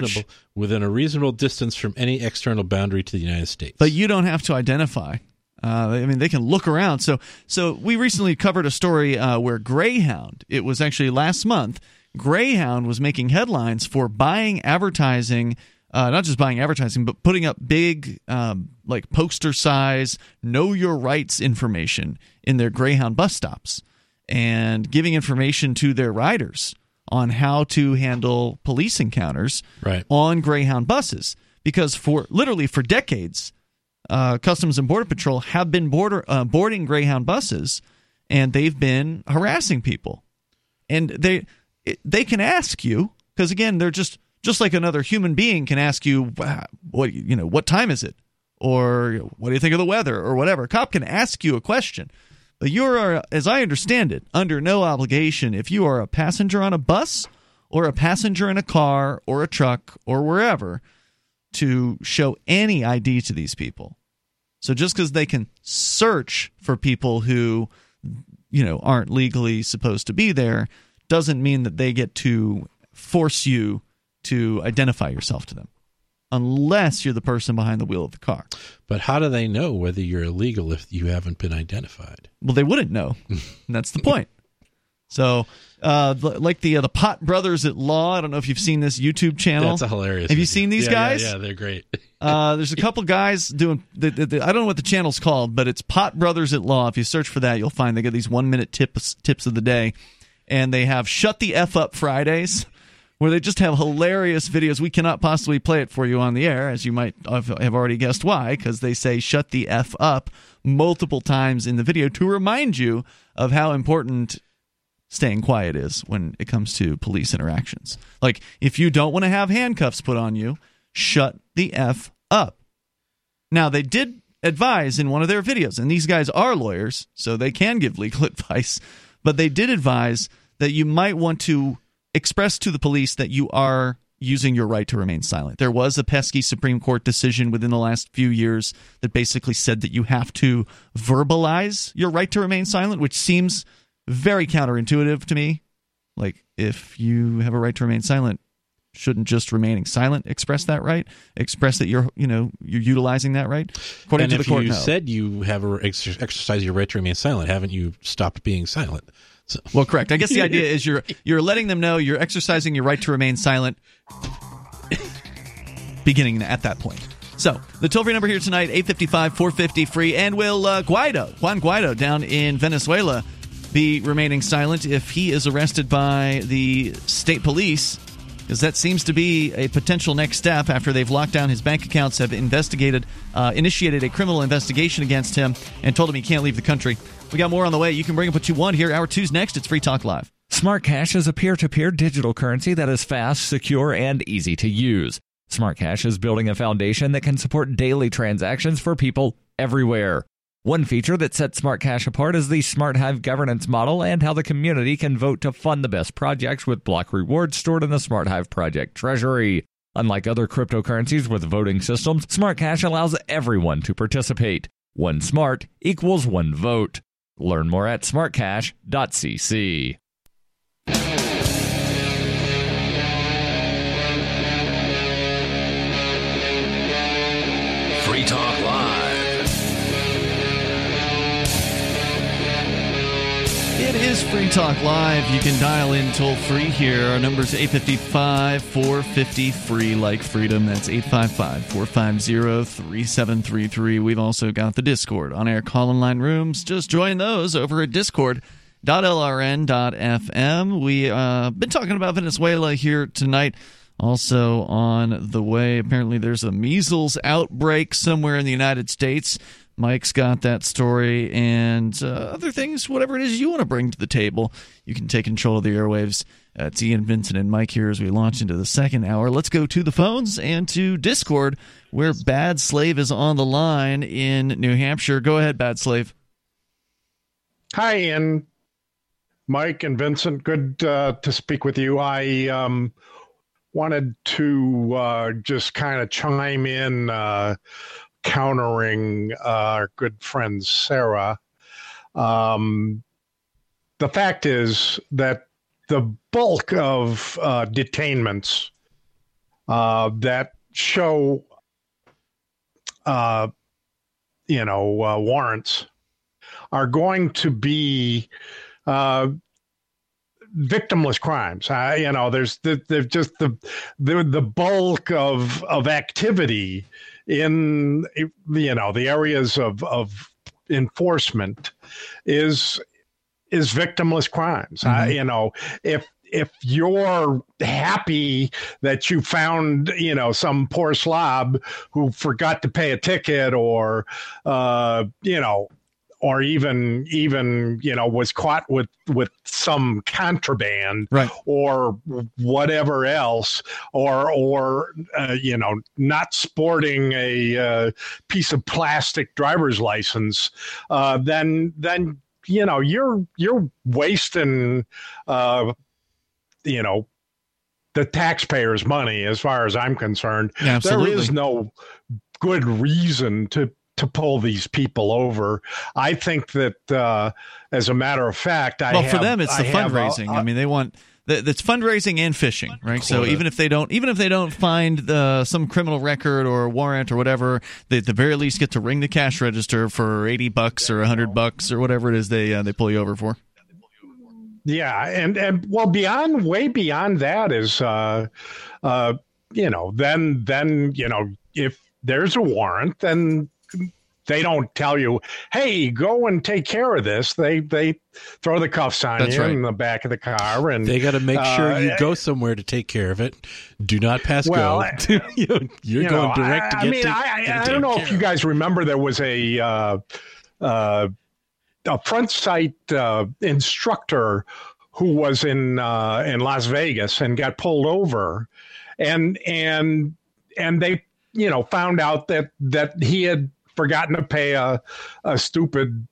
a reasonable distance from any external boundary to the United States. But you don't have to identify. They can look around. So we recently covered a story where Greyhound, it was actually last month, Greyhound was making headlines for buying advertising, not just buying advertising, but putting up big, like poster size, know your rights information in their Greyhound bus stops and giving information to their riders on how to handle police encounters on Greyhound buses. Because for decades, Customs and Border Patrol have been boarding Greyhound buses, and they've been harassing people. And they can ask you, because again, they're just like another human being can ask you, what time is it, or what do you think of the weather, or whatever. A cop can ask you a question, but you're, as I understand it, under no obligation if you are a passenger on a bus or a passenger in a car or a truck or wherever to show any ID to these people. So just because they can search for people who, aren't legally supposed to be there, doesn't mean that they get to force you to identify yourself to them, unless you're the person behind the wheel of the car. But how do they know whether you're illegal if you haven't been identified? Well, they wouldn't know. And that's the point. So, like the Pot Brothers at Law, I don't know if you've seen this YouTube channel. That's a hilarious. Have you seen these guys? Yeah, they're great. There's a couple guys doing. I don't know what the channel's called, but it's Pot Brothers at Law. If you search for that, you'll find they get these 1-minute tips of the day, and they have Shut the F Up Fridays, where they just have hilarious videos. We cannot possibly play it for you on the air, as you might have already guessed why, because they say "shut the F up" multiple times in the video to remind you of how important staying quiet is when it comes to police interactions. Like, if you don't want to have handcuffs put on you, shut the F up. Now, they did advise in one of their videos, and these guys are lawyers, so they can give legal advice, but they did advise that you might want to express to the police that you are using your right to remain silent. There was a pesky Supreme Court decision within the last few years that basically said that you have to verbalize your right to remain silent, which seems very counterintuitive to me. Like, if you have a right to remain silent, shouldn't just remaining silent express that right? Express that you're utilizing that right? According to the court, no. And if you said you have exercise your right to remain silent, haven't you stopped being silent? So. Well, correct. I guess the idea is you're letting them know you're exercising your right to remain silent beginning at that point. So, the toll-free number here tonight, 855-450-FREE, and will Juan Guaido down in Venezuela be remaining silent if he is arrested by the state police? Because that seems to be a potential next step after they've locked down his bank accounts, have initiated a criminal investigation against him, and told him he can't leave the country. We got more on the way. You can bring up what you want here. Hour 2's next. It's Free Talk Live. Smart Cash is a peer-to-peer digital currency that is fast, secure, and easy to use. Smart Cash is building a foundation that can support daily transactions for people everywhere. One feature that sets Smart Cash apart is the Smart Hive governance model and how the community can vote to fund the best projects with block rewards stored in the Smart Hive project treasury. Unlike other cryptocurrencies with voting systems, Smart Cash allows everyone to participate. One smart equals one vote. Learn more at smartcash.cc. Free Talk Live. It is Free Talk Live. You can dial in toll free here. Our number is 855-450-FREE, like freedom. That's 855-450-3733. We've also got the Discord on-air call-in line rooms. Just join those over at discord.lrn.fm. We've been talking about Venezuela here tonight. Also on the way, apparently there's a measles outbreak somewhere in the United States. Mike's got that story and other things, whatever it is you want to bring to the table. You can take control of the airwaves. It's Ian, Vincent, and Mike here as we launch into the second hour. Let's go to the phones and to Discord, where Bad Slave is on the line in New Hampshire. Go ahead, Bad Slave. Hi, Ian, Mike, and Vincent. Good to speak with you. I wanted to just kind of chime in, countering our good friend Sarah. The fact is that the bulk of detainments that show, warrants are going to be victimless crimes. There's just the bulk of activity in the areas of enforcement is victimless crimes. Mm-hmm. If you're happy that you found some poor slob who forgot to pay a ticket or or even was caught with some contraband, right, or whatever else, or not sporting a piece of plastic driver's license, then you're wasting the taxpayers' money, as far as I'm concerned. Yeah, absolutely. There is no good reason to pull these people over. I think that, as a matter of fact, for them it's the fundraising. I mean, they want that's fundraising and fishing, right? So even if they don't find some criminal record or warrant or whatever, they at the very least get to ring the cash register for $80 or $100 or whatever it is they pull you over for. Yeah, and well, way beyond that is, then if there's a warrant, then they don't tell you, hey, go and take care of this. They throw the cuffs on you in the back of the car, and they got to make sure you go somewhere to take care of it. Do not pass go. You're going direct to get I don't know if you guys remember, there was a front sight instructor who was in Las Vegas and got pulled over, and they found out that he had forgotten to pay a stupid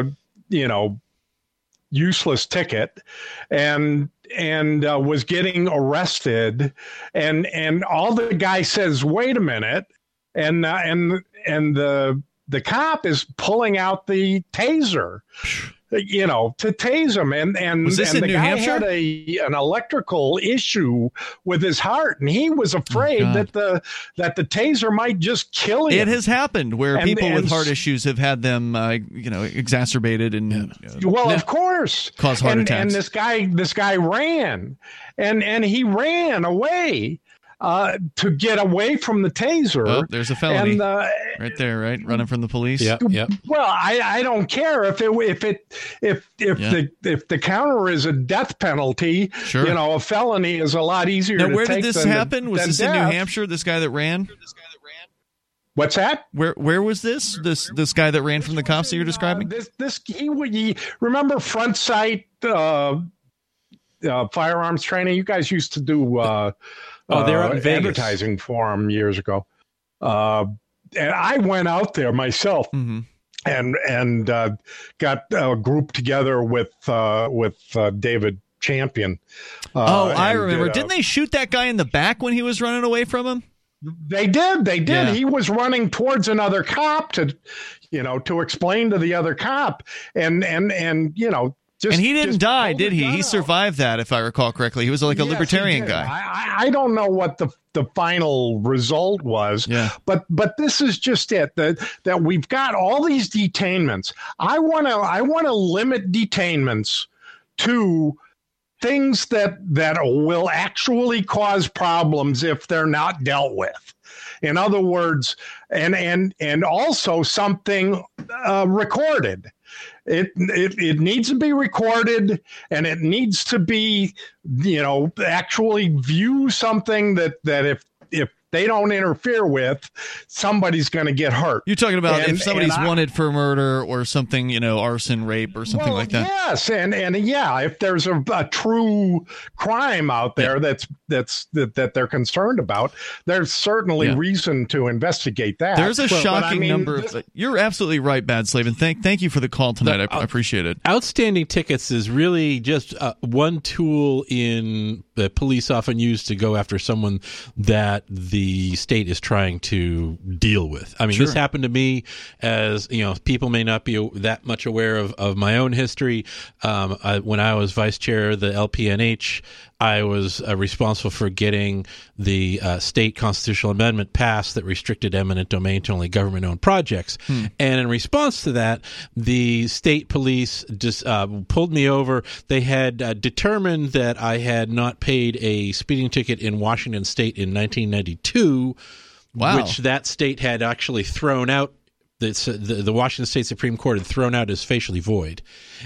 useless ticket, and was getting arrested, and all the guy says, wait a minute, and the cop is pulling out the taser, to tase him, and was this and in the New guy Hampshire? had an electrical issue with his heart, and he was afraid that the taser might just kill him. It has happened where people with heart issues have had them, exacerbated and of course, cause heart attacks. And this guy ran, and he ran away. To get away from the taser. Oh, there's a felony right there, right? Running from the police. Yep. Well, I don't care if the counter is a death penalty. Sure. A felony is a lot easier to take. Now, where did this happen? Was this death. in New Hampshire? This guy that ran? What's that? Where was this guy that ran from the cops that you're describing? He remember Front Sight firearms training? You guys used to do. They're out in Vegas. Advertising forum years ago. And I went out there myself. Mm-hmm. and got a group together with David Champion. I remember. Didn't they shoot that guy in the back when he was running away from him? They did. Yeah. He was running towards another cop to explain to the other cop, and Just, and he didn't die, did he? No. He survived that, if I recall correctly. He was like a libertarian guy. I don't know what the final result was, but this is just it. That we've got all these detainments. I want to limit detainments to things that will actually cause problems if they're not dealt with. In other words, and also something recorded. It needs to be recorded, and it needs to be, actually view something that if they don't interfere with, somebody's going to get hurt. You're talking about if somebody's wanted for murder or something, arson, rape, or something like that. Yes, and if there's a true crime out there that they're concerned about, there's certainly reason to investigate that. There's a shocking number. You're absolutely right, Bad Slave, and thank you for the call tonight. I appreciate it. Outstanding tickets is really just one tool in that police often use to go after someone that the state is trying to deal with. I mean, this happened to me, as people may not be that much aware of my own history. When I was vice chair of the LPNH, I was responsible for getting the state constitutional amendment passed that restricted eminent domain to only government-owned projects. And in response to that, the state police just pulled me over. They had determined that I had not paid a speeding ticket in Washington State in 1992, which that state had actually thrown out. The Washington State Supreme Court had thrown out as facially void,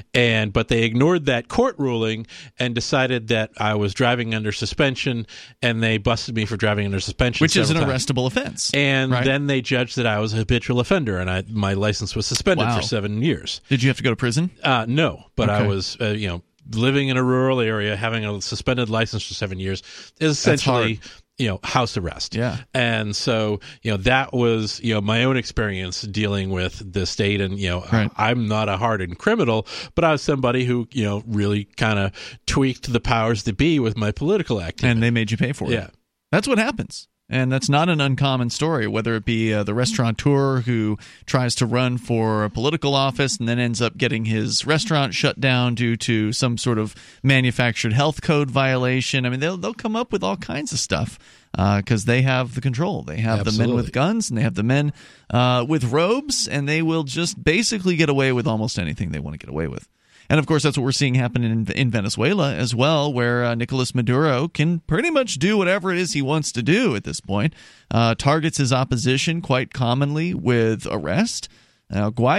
but they ignored that court ruling and decided that I was driving under suspension, and they busted me for driving under suspension, which is an arrestable offense. And then they judged that I was a habitual offender, and my license was suspended for 7 years. Did you have to go to prison? No, but I was living in a rural area, having a suspended license for 7 years is essentially house arrest. Yeah. And so, that was, my own experience dealing with the state. And, I'm not a hardened criminal, but I was somebody who, really kind of tweaked the powers that be with my political activity. And they made you pay for it. Yeah. That's what happens. And that's not an uncommon story, whether it be the restaurateur who tries to run for a political office and then ends up getting his restaurant shut down due to some sort of manufactured health code violation. I mean, they'll come up with all kinds of stuff because they have the control. They have the men with guns, and they have the men with robes, and they will just basically get away with almost anything they want to get away with. And, of course, that's what we're seeing happen in Venezuela as well, where Nicolas Maduro can pretty much do whatever it is he wants to do at this point, targets his opposition quite commonly with arrest. Now, Juan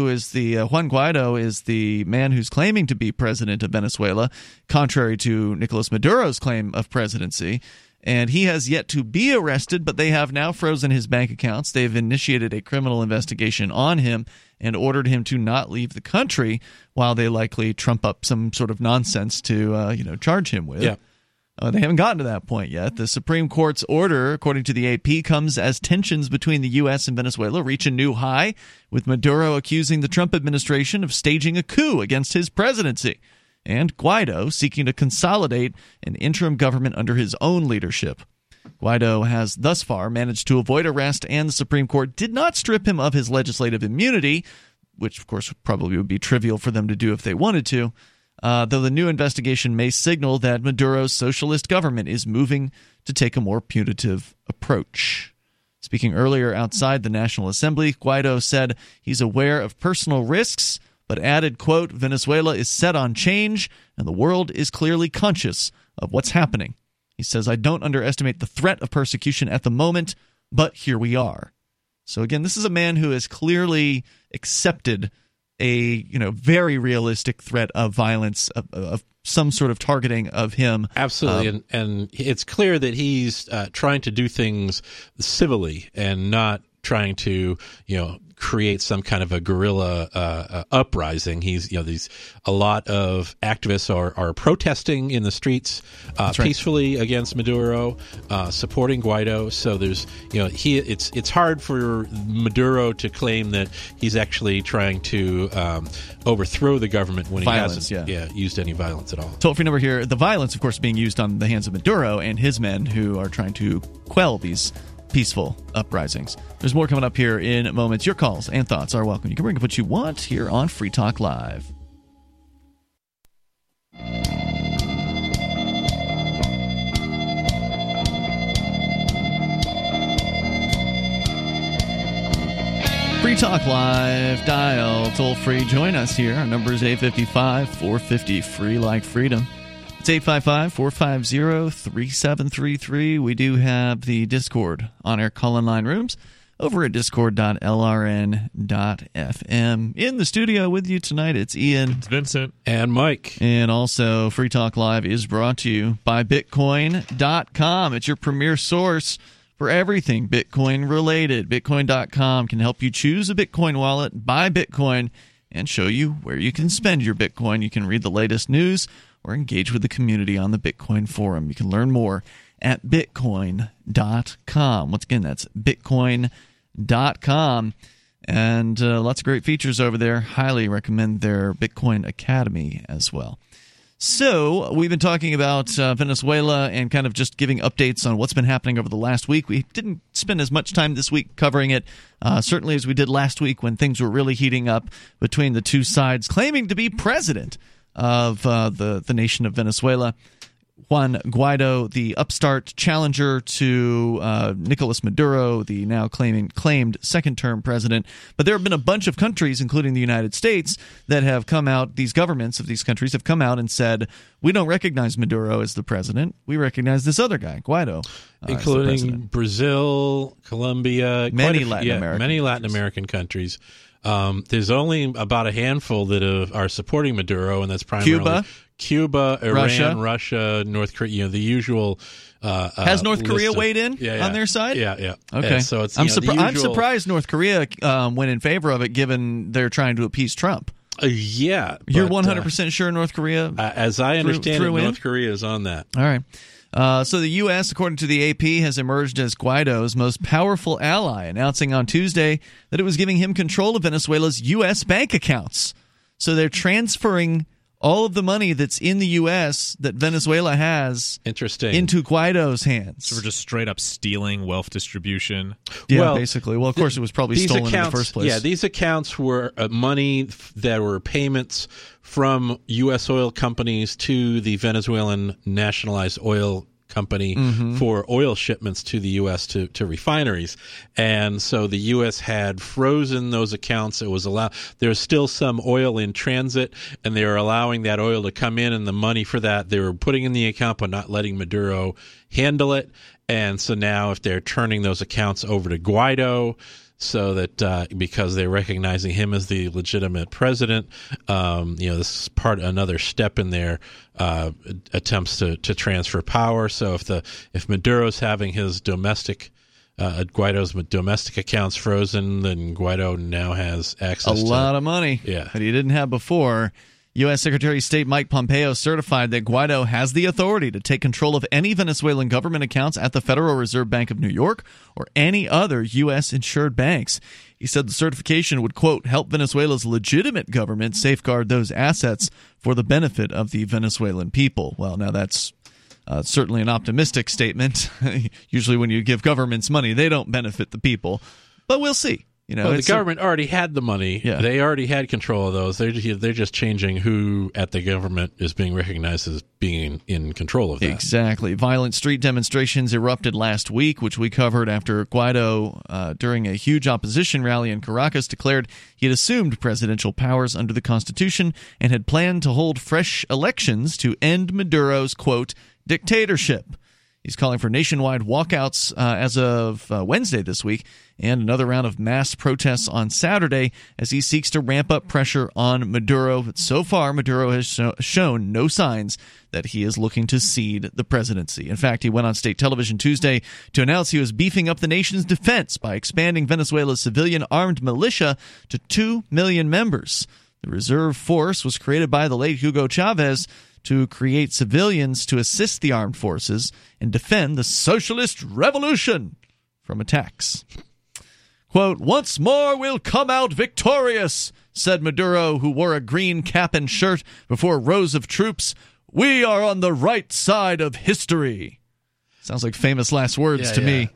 Guaido is the man who's claiming to be president of Venezuela, contrary to Nicolas Maduro's claim of presidency. And he has yet to be arrested, but they have now frozen his bank accounts. They've initiated a criminal investigation on him and ordered him to not leave the country while they likely trump up some sort of nonsense to charge him with. Yeah. They haven't gotten to that point yet. The Supreme Court's order, according to the AP, comes as tensions between the U.S. and Venezuela reach a new high, with Maduro accusing the Trump administration of staging a coup against his presidency, and Guaido seeking to consolidate an interim government under his own leadership. Guaido has thus far managed to avoid arrest, and the Supreme Court did not strip him of his legislative immunity, which, of course, probably would be trivial for them to do if they wanted to, though the new investigation may signal that Maduro's socialist government is moving to take a more punitive approach. Speaking earlier outside the National Assembly, Guaido said he's aware of personal risks, but added, quote, "Venezuela is set on change, and the world is clearly conscious of what's happening." He says, "I don't underestimate the threat of persecution at the moment, but here we are." So again, this is a man who has clearly accepted a very realistic threat of violence, of some sort of targeting of him. Absolutely, and it's clear that he's trying to do things civilly and not trying to create some kind of a guerrilla uprising. A lot of activists are protesting in the streets peacefully against Maduro, supporting Guaido. So there's it's hard for Maduro to claim that he's actually trying to overthrow the government when he hasn't used any violence at all. Toll-free number here. The violence, of course, being used on the hands of Maduro and his men who are trying to quell these peaceful uprisings. There's more coming up here in moments. Your calls and thoughts are welcome. You can bring up what you want here on Free Talk Live. Free Talk Live, dial toll-free. Join us here. Our number is 855-450-FREE like freedom. It's 855-450-3733. We do have the Discord on-air call-in line rooms over at discord.lrn.fm. In the studio with you tonight, it's Ian. It's Vincent. And Mike. And also, Free Talk Live is brought to you by Bitcoin.com. It's your premier source for everything Bitcoin-related. Bitcoin.com can help you choose a Bitcoin wallet, buy Bitcoin, and show you where you can spend your Bitcoin. You can read the latest news or engage with the community on the Bitcoin forum. You can learn more at Bitcoin.com. Once again, that's Bitcoin.com. And lots of great features over there. Highly recommend their Bitcoin Academy as well. So we've been talking about Venezuela and kind of just giving updates on what's been happening over the last week. We didn't spend as much time this week covering it, certainly as we did last week when things were really heating up between the two sides claiming to be president of the nation of Venezuela. Juan Guaido, the upstart challenger to Nicolas Maduro, the now claimed second-term president. But there have been a bunch of countries, including the United States, that have come out, these governments of these countries have come out and said, we don't recognize Maduro as the president. We recognize this other guy, Guaido. Including Brazil, Colombia, many Latin American countries. There's only about a handful that are supporting Maduro, and that's primarily Cuba, Iran, Russia, North Korea. The usual. Has North Korea weighed in on their side? Yeah. Okay. So it's I'm surprised North Korea went in favor of it, given they're trying to appease Trump. You're 100% sure North Korea. As I understand it, North Korea is on that. All right. So the U.S., according to the AP, has emerged as Guaido's most powerful ally, announcing on Tuesday that it was giving him control of Venezuela's U.S. bank accounts. So they're transferring all of the money that's in the U.S. that Venezuela has into Guaido's hands. So we're just straight up stealing wealth distribution? Yeah, basically. Well, of course, it was probably stolen in the first place. Yeah, these accounts were money that were payments from U.S. oil companies to the Venezuelan nationalized oil company for oil shipments to the U.S. to refineries. And so the U.S. had frozen those accounts. It was there's still some oil in transit, and they were allowing that oil to come in, and the money for that they were putting in the account but not letting Maduro handle it. And so now if they're turning those accounts over to Guaido, so that because they're recognizing him as the legitimate president, this is another step in their attempts to transfer power. So if Maduro's having his Guaido's domestic accounts frozen, then Guaido now has access to a lot of money that he didn't have before. U.S. Secretary of State Mike Pompeo certified that Guaido has the authority to take control of any Venezuelan government accounts at the Federal Reserve Bank of New York or any other U.S.-insured banks. He said the certification would, quote, help Venezuela's legitimate government safeguard those assets for the benefit of the Venezuelan people. Well, now that's certainly an optimistic statement. Usually when you give governments money, they don't benefit the people. But we'll see. The government already had the money. Yeah. They already had control of those. They're just changing who at the government is being recognized as being in control of that. Exactly. Violent street demonstrations erupted last week, which we covered after Guaido, during a huge opposition rally in Caracas, declared he had assumed presidential powers under the Constitution and had planned to hold fresh elections to end Maduro's, quote, dictatorship. He's calling for nationwide walkouts as of Wednesday this week, and another round of mass protests on Saturday as he seeks to ramp up pressure on Maduro. But so far, Maduro has shown no signs that he is looking to cede the presidency. In fact, he went on state television Tuesday to announce he was beefing up the nation's defense by expanding Venezuela's civilian armed militia to 2 million members. The reserve force was created by the late Hugo Chavez to create civilians to assist the armed forces and defend the socialist revolution from attacks. Quote, "Once more we'll come out victorious," said Maduro, who wore a green cap and shirt before rows of troops. "We are on the right side of history." Sounds like famous last words to me.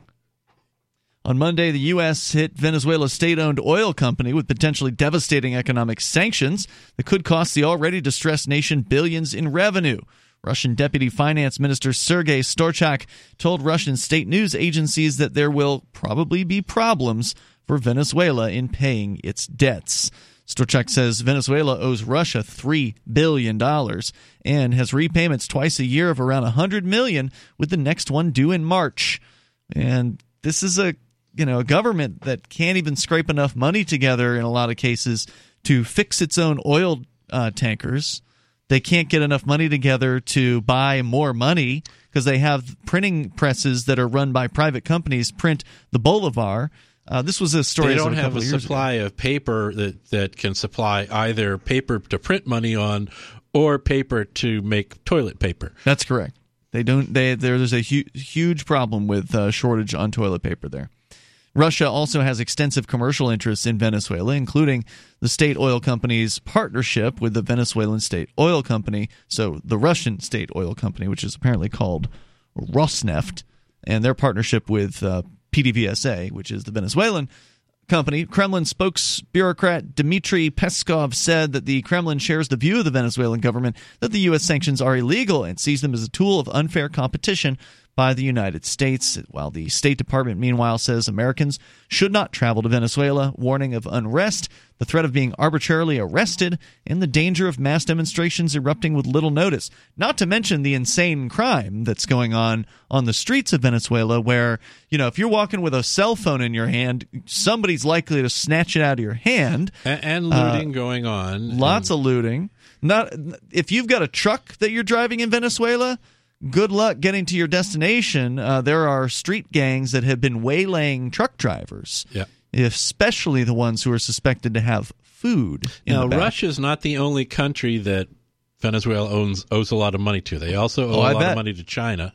On Monday, the U.S. hit Venezuela's state-owned oil company with potentially devastating economic sanctions that could cost the already distressed nation billions in revenue. Russian Deputy Finance Minister Sergei Storchak told Russian state news agencies that there will probably be problems for Venezuela in paying its debts. Storchak says Venezuela owes Russia $3 billion and has repayments twice a year of around $100 million, with the next one due in March. And this is a government that can't even scrape enough money together in a lot of cases to fix its own oil tankers. They can't get enough money together to buy more money because they have printing presses that are run by private companies print the Bolivar. This was a story. They don't have a supply of paper that can supply either paper to print money on or paper to make toilet paper. That's correct. They don't. There's a huge problem with shortage on toilet paper there. Russia also has extensive commercial interests in Venezuela, including the state oil company's partnership with the Venezuelan state oil company, so the Russian state oil company, which is apparently called Rosneft, and their partnership with PDVSA, which is the Venezuelan company. Kremlin spokesbureaucrat Dmitry Peskov said that the Kremlin shares the view of the Venezuelan government that the U.S. sanctions are illegal and sees them as a tool of unfair competition by the United States, while the State Department, meanwhile, says Americans should not travel to Venezuela, warning of unrest, the threat of being arbitrarily arrested, and the danger of mass demonstrations erupting with little notice. Not to mention the insane crime that's going on the streets of Venezuela, where, if you're walking with a cell phone in your hand, somebody's likely to snatch it out of your hand. And looting going on. Lots of looting. If you've got a truck that you're driving in Venezuela, good luck getting to your destination. There are street gangs that have been waylaying truck drivers, especially the ones who are suspected to have food. Now, Russia's not the only country that Venezuela owes a lot of money to. They also owe a lot of money to China.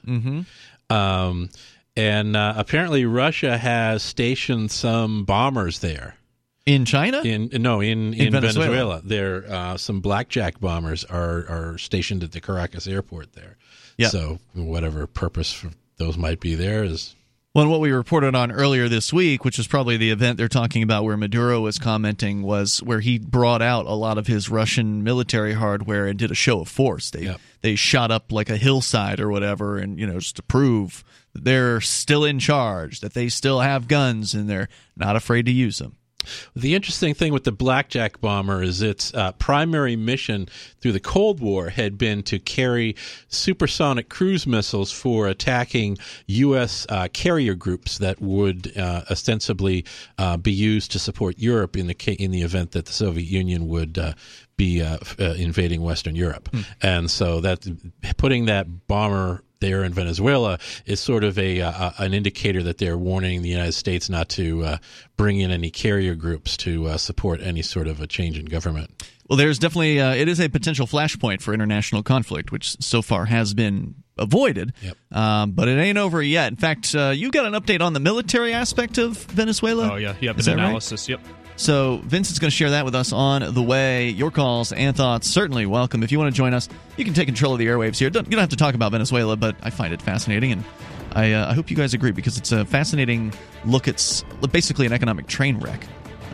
Mm-hmm. And apparently Russia has stationed some bombers there. In China? In Venezuela. There, some blackjack bombers are stationed at the Caracas airport there. Yep. So whatever purpose those might be there is... Well, what we reported on earlier this week, which is probably the event they're talking about where Maduro was commenting, was where he brought out a lot of his Russian military hardware and did a show of force. They shot up like a hillside or whatever, and just to prove that they're still in charge, that they still have guns, and they're not afraid to use them. The interesting thing with the blackjack bomber is its primary mission through the Cold War had been to carry supersonic cruise missiles for attacking U.S. carrier groups that would ostensibly be used to support Europe in the event that the Soviet Union would be invading Western Europe. And so that putting that bomber there in Venezuela is sort of an indicator that they're warning the United States not to bring in any carrier groups to support any sort of a change in government. Well, there's definitely it is a potential flashpoint for international conflict, which so far has been avoided. Yep. But it ain't over yet. In fact, you got an update on the military aspect of Venezuela? Oh, yeah. An analysis. Right? Yep. So Vincent's going to share that with us on the way. Your calls and thoughts certainly welcome. If you want to join us, you can take control of the airwaves here. You don't have to talk about Venezuela, but I find it fascinating, and I hope you guys agree, because it's a fascinating look at basically an economic train wreck.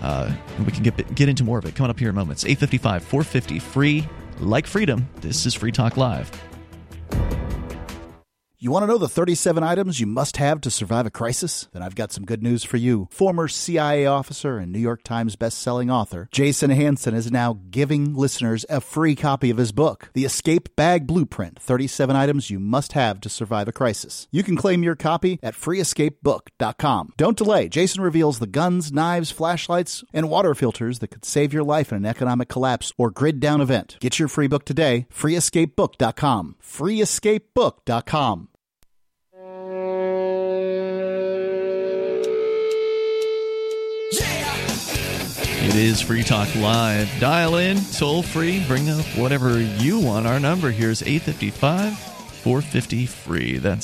And we can get into more of it coming up here in moments. 855 450 free, like freedom. This is Free Talk Live. You want to know the 37 items you must have to survive a crisis? Then I've got some good news for you. Former CIA officer and New York Times best-selling author Jason Hansen is now giving listeners a free copy of his book, The Escape Bag Blueprint, 37 Items You Must Have to Survive a Crisis. You can claim your copy at freeescapebook.com. Don't delay. Jason reveals the guns, knives, flashlights, and water filters that could save your life in an economic collapse or grid-down event. Get your free book today, freeescapebook.com. freeescapebook.com. It is Free Talk Live. Dial in, toll free, bring up whatever you want. Our number here is 855-450-FREE. That's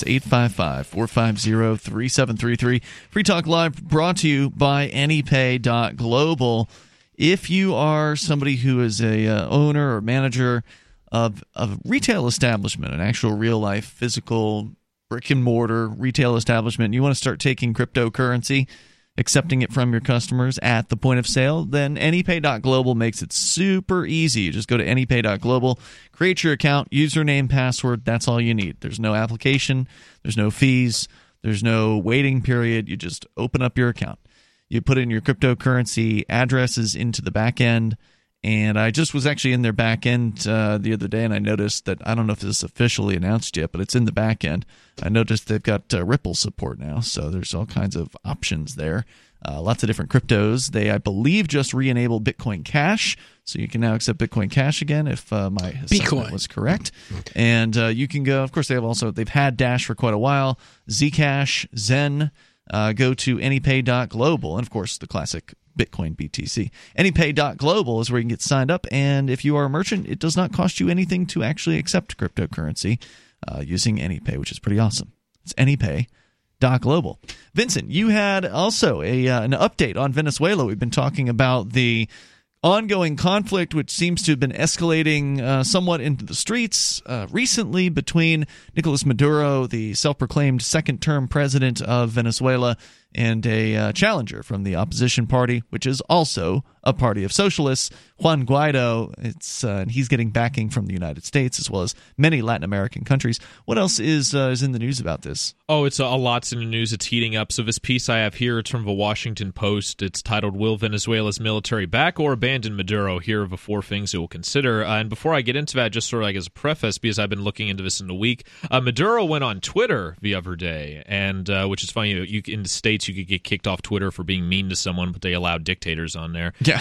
855-450-3733. Free Talk Live brought to you by AnyPay.global. If you are somebody who is a owner or manager of a retail establishment, an actual real-life physical brick-and-mortar retail establishment, you want to start taking cryptocurrency, accepting it from your customers at the point of sale, then AnyPay.global makes it super easy. You just go to AnyPay.global, create your account, username, password. That's all you need. There's no application. There's no fees. There's no waiting period. You just open up your account. You put in your cryptocurrency addresses into the back end. And I just was actually in their back end the other day, and I noticed that, I don't know if this is officially announced yet, but it's in the back end. I noticed they've got Ripple support now, so there's all kinds of options there. Lots of different cryptos. They, I believe, just re-enabled Bitcoin Cash, so you can now accept Bitcoin Cash again if my assessment was correct. And you can go, of course, they've had Dash for quite a while, Zcash, Zen. Go to AnyPay.global, and of course the classic Bitcoin BTC. AnyPay.global is where you can get signed up, and if you are a merchant, it does not cost you anything to actually accept cryptocurrency using AnyPay, which is pretty awesome. It's AnyPay.global. Vincent, you had also an update on Venezuela. We've been talking about the ongoing conflict, which seems to have been escalating somewhat into the streets recently between Nicolas Maduro, the self-proclaimed second-term president of Venezuela, and a challenger from the opposition party, which is also a party of socialists, Juan Guaido. And he's getting backing from the United States as well as many Latin American countries. What else is in the news about this? Oh, it's a lot's in the news. It's heating up. So this piece I have here, it's from the Washington Post. It's titled, "Will Venezuela's Military Back or Abandon Maduro? Here are the 4 things it will consider." And before I get into that, just sort of like as a preface, because I've been looking into this in the week, Maduro went on Twitter the other day, and which is funny. You in the States, you could get kicked off Twitter for being mean to someone, but they allowed dictators on there. Yeah.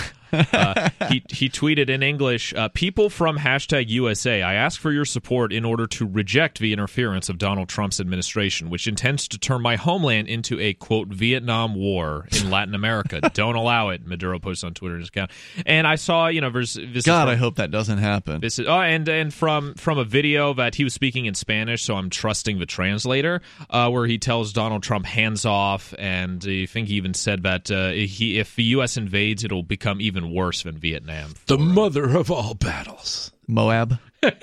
He tweeted in English, "People from #USA, I ask for your support in order to reject the interference of Donald Trump's administration, which intends to turn my homeland into a, quote, Vietnam War in Latin America. Don't allow it," Maduro posted on Twitter his account. And I saw, there's this. God, I hope that doesn't happen. This is, and from a video that he was speaking in Spanish, so I'm trusting the translator, where he tells Donald Trump hands off, and I think he even said that if the U.S. invades, it'll become even worse than Vietnam. The mother of all battles. Moab.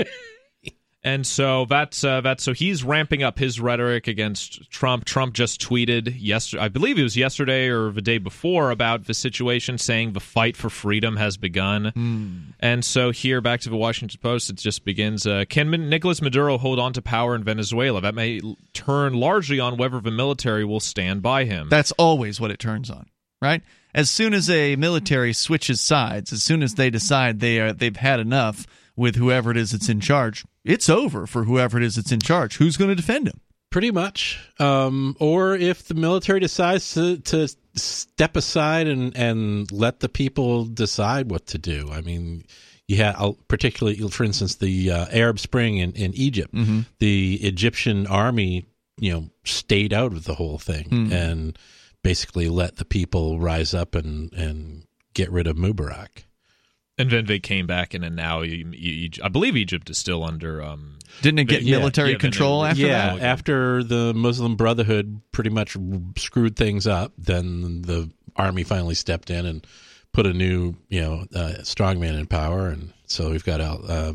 And so so he's ramping up his rhetoric against Trump. Trump just tweeted yesterday, I believe it was yesterday or the day before, about the situation, saying the fight for freedom has begun. And so here, back to the Washington Post, it just begins, can Nicolas Maduro hold on to power in Venezuela? That may turn largely on whether the military will stand by him. That's always what it turns on, right? As soon as a military switches sides, as soon as they decide they've had enough with whoever it is that's in charge, it's over for whoever it is that's in charge. Who's going to defend him? Pretty much. Or if the military decides to step aside and let the people decide what to do. I mean, you had, particularly, for instance, the Arab Spring in Egypt. Mm-hmm. The Egyptian army, stayed out of the whole thing and basically let the people rise up and get rid of Mubarak. And then they came back, and then now I believe Egypt is still under. Didn't it get military control after that? Yeah, after the Muslim Brotherhood pretty much screwed things up, then the army finally stepped in and put a new, strongman in power, and so we've got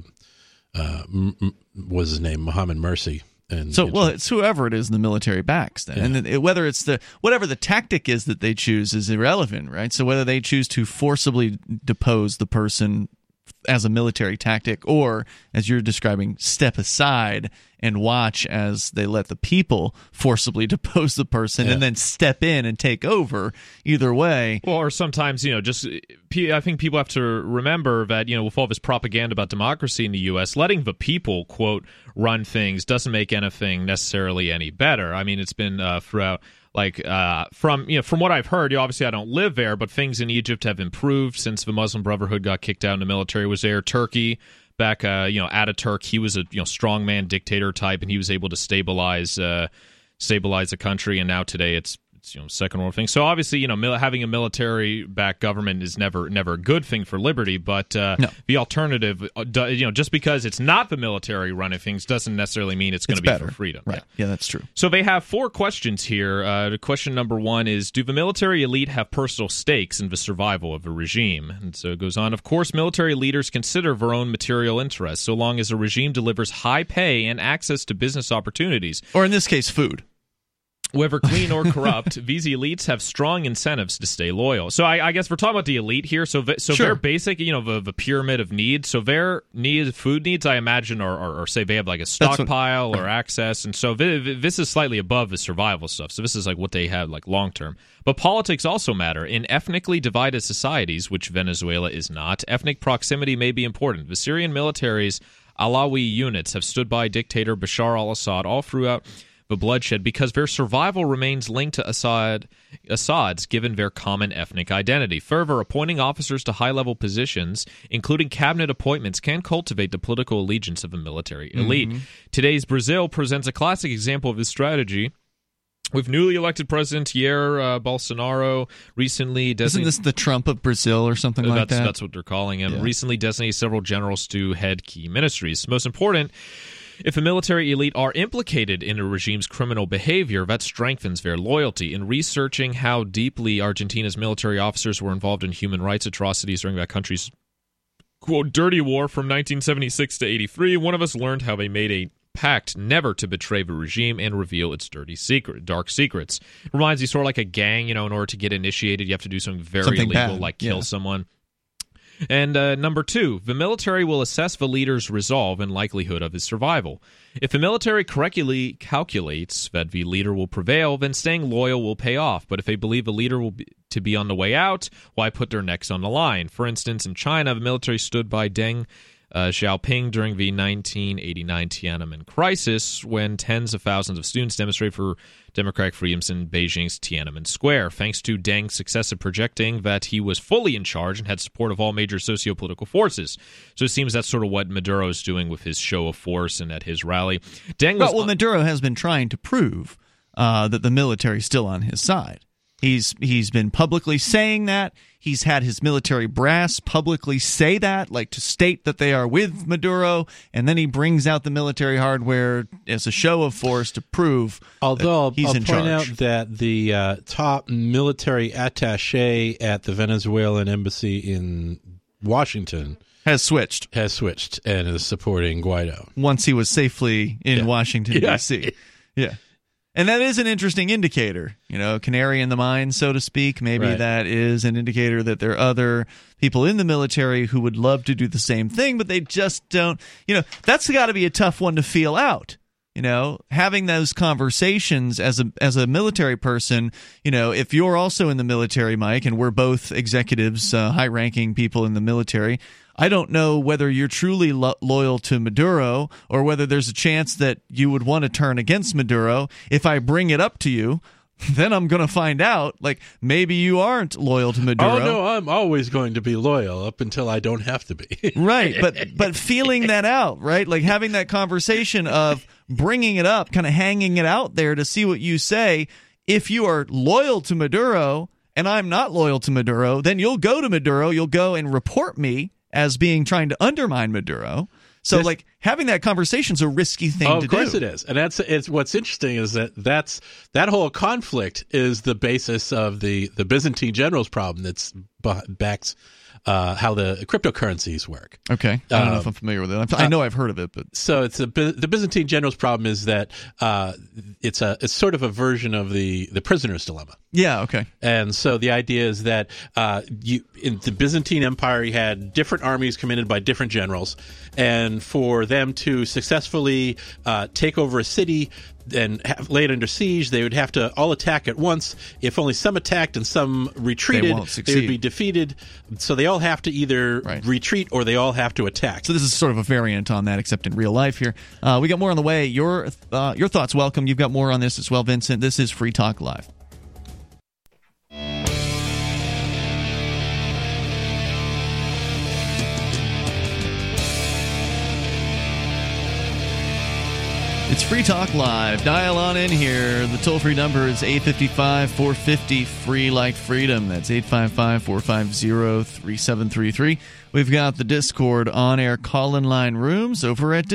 what's his name, Mohammed Morsi. It's whoever it is in the military backs then. Yeah. And whether it's whatever the tactic is that they choose is irrelevant, right? So whether they choose to forcibly depose the person as a military tactic or, as you're describing, step aside and watch as they let the people forcibly depose the person and then step in and take over. Either way. Well, or sometimes, I think people have to remember that, with all this propaganda about democracy in the U.S., letting the people, quote, run things doesn't make anything necessarily any better. I mean, it's been throughout. From what I've heard, obviously I don't live there, but things in Egypt have improved since the Muslim Brotherhood got kicked out and the military was there. Turkey, back, Ataturk, he was a strongman dictator type, and he was able to stabilize the country. And now today it's second world thing. So obviously, having a military-backed government is never a good thing for liberty. But the alternative, just because it's not the military running things, doesn't necessarily mean it's going to be better for freedom. Right? Yeah, that's true. So they have 4 questions here. Question number 1 is: do the military elite have personal stakes in the survival of a regime? And so it goes on. Of course, military leaders consider their own material interests, so long as a regime delivers high pay and access to business opportunities, or in this case, food. Whether clean or corrupt, these elites have strong incentives to stay loyal. So I guess we're talking about the elite here. So their basic, the pyramid of needs. So their food needs, I imagine, or say they have like a stockpile or access. And so this is slightly above the survival stuff. So this is like what they have like long term. But politics also matter. In ethnically divided societies, which Venezuela is not, ethnic proximity may be important. The Syrian military's Alawi units have stood by dictator Bashar al-Assad all throughout the bloodshed because their survival remains linked to Assad's given their common ethnic identity. Further, appointing officers to high-level positions, including cabinet appointments, can cultivate the political allegiance of a military elite. Today's Brazil presents a classic example of this strategy, with newly elected President Jair Bolsonaro recently designated... Isn't this the Trump of Brazil or something like that? That's what they're calling him. Yeah. Recently designated several generals to head key ministries. Most important, if a military elite are implicated in a regime's criminal behavior, that strengthens their loyalty. In researching how deeply Argentina's military officers were involved in human rights atrocities during that country's, quote, dirty war from 1976 to 83, one of us learned how they made a pact never to betray the regime and reveal its dark secrets. It reminds you sort of like a gang, in order to get initiated, you have to do something illegal, bad. Like kill someone. And number 2, the military will assess the leader's resolve and likelihood of his survival. If the military correctly calculates that the leader will prevail, then staying loyal will pay off. But if they believe the leader will be on the way out, why put their necks on the line? For instance, in China, the military stood by Deng Xiaoping during the 1989 Tiananmen crisis, when tens of thousands of students demonstrated for democratic freedoms in Beijing's Tiananmen Square. Thanks to Deng's success at projecting that he was fully in charge and had support of all major socio-political forces. So it seems that's sort of what Maduro is doing with his show of force and at his rally. Maduro has been trying to prove that the military is still on his side. He's been publicly saying that. He's had his military brass publicly say that, like to state that they are with Maduro, and then he brings out the military hardware as a show of force to prove that he's in charge. I'll point out that the top military attaché at the Venezuelan embassy in Washington has switched and is supporting Guaido. Once he was safely in Washington, D.C. Yeah. And that is an interesting indicator, canary in the mine, so to speak. Maybe that is an indicator that there are other people in the military who would love to do the same thing, but they just don't. That's got to be a tough one to feel out. Having those conversations as a military person, if you're also in the military, Mike, and we're both executives, high-ranking people in the military, I don't know whether you're truly loyal to Maduro or whether there's a chance that you would want to turn against Maduro. If I bring it up to you, then I'm going to find out, like, maybe you aren't loyal to Maduro. Oh, no, I'm always going to be loyal up until I don't have to be. Right, but feeling that out, right? Like having that conversation of bringing it up, kind of hanging it out there to see what you say. If you are loyal to Maduro and I'm not loyal to Maduro, then you'll go to Maduro, you'll go and report me as being trying to undermine Maduro. So, having that conversation is a risky thing to do. Of course it is. And it's what's interesting is that whole conflict is the basis of the Byzantine generals problem that's backs cryptocurrencies work. Okay, I don't know if I'm familiar with it. I know I've heard of it, but so it's the Byzantine general's problem is that it's sort of a version of the prisoner's dilemma. Yeah, okay. And so the idea is that in the Byzantine Empire, you had different armies commanded by different generals, and for them to successfully take over a city and lay it under siege, they would have to all attack at once. If only some attacked and some retreated, they would be defeated. So they all have to either retreat or they all have to attack. So this is sort of a variant on that, except in real life here. We got more on the way. Your thoughts welcome. You've got more on this as well, Vincent. This is Free Talk Live. It's Free Talk Live. Dial on in here. The toll-free number is 855-450-FREE like freedom. That's 855-450-3733. We've got the Discord on-air call-in line rooms over at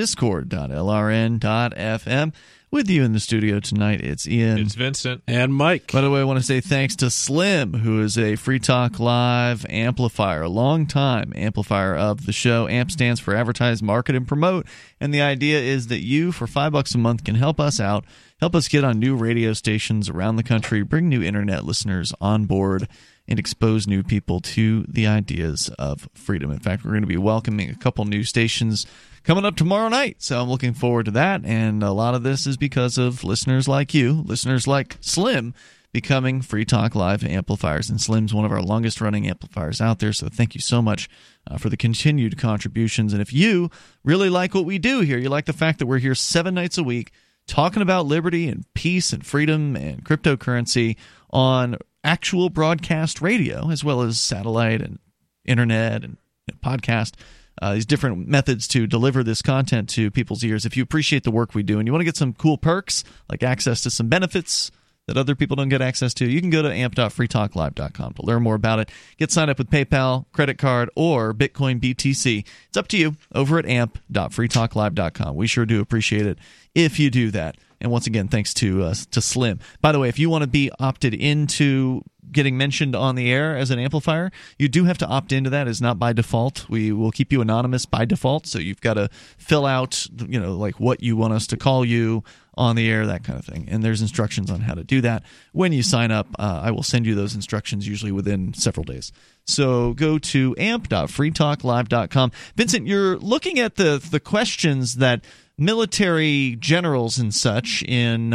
discord.lrn.fm. With you in the studio tonight, it's Ian. It's Vincent. And Mike. By the way, I want to say thanks to Slim, who is a Free Talk Live amplifier, a long-time amplifier of the show. AMP stands for Advertise, Market, and Promote. And the idea is that you, for $5 a month, can help us out, help us get on new radio stations around the country, bring new internet listeners on board, and expose new people to the ideas of freedom. In fact, we're going to be welcoming a couple new stations coming up tomorrow night, so I'm looking forward to that. And a lot of this is because of listeners like you, listeners like Slim, becoming Free Talk Live amplifiers. And Slim's one of our longest-running amplifiers out there, so thank you so much for the continued contributions. And if you really like what we do here, you like the fact that we're here 7 nights a week talking about liberty and peace and freedom and cryptocurrency on actual broadcast radio, as well as satellite and internet and podcast, these different methods to deliver this content to people's ears. If you appreciate the work we do and you want to get some cool perks, like access to some benefits that other people don't get access to, you can go to amp.freetalklive.com to learn more about it. Get signed up with PayPal, credit card, or Bitcoin BTC. It's up to you over at amp.freetalklive.com. We sure do appreciate it if you do that. And once again, thanks to Slim. By the way, if you want to be opted into getting mentioned on the air as an amplifier, you do have to opt into that. It's not by default. We will keep you anonymous by default, so you've got to fill out, like what you want us to call you on the air, that kind of thing. And there's instructions on how to do that. When you sign up, I will send you those instructions usually within several days. So go to amp.freetalklive.com. Vincent, you're looking at the questions that military generals and such in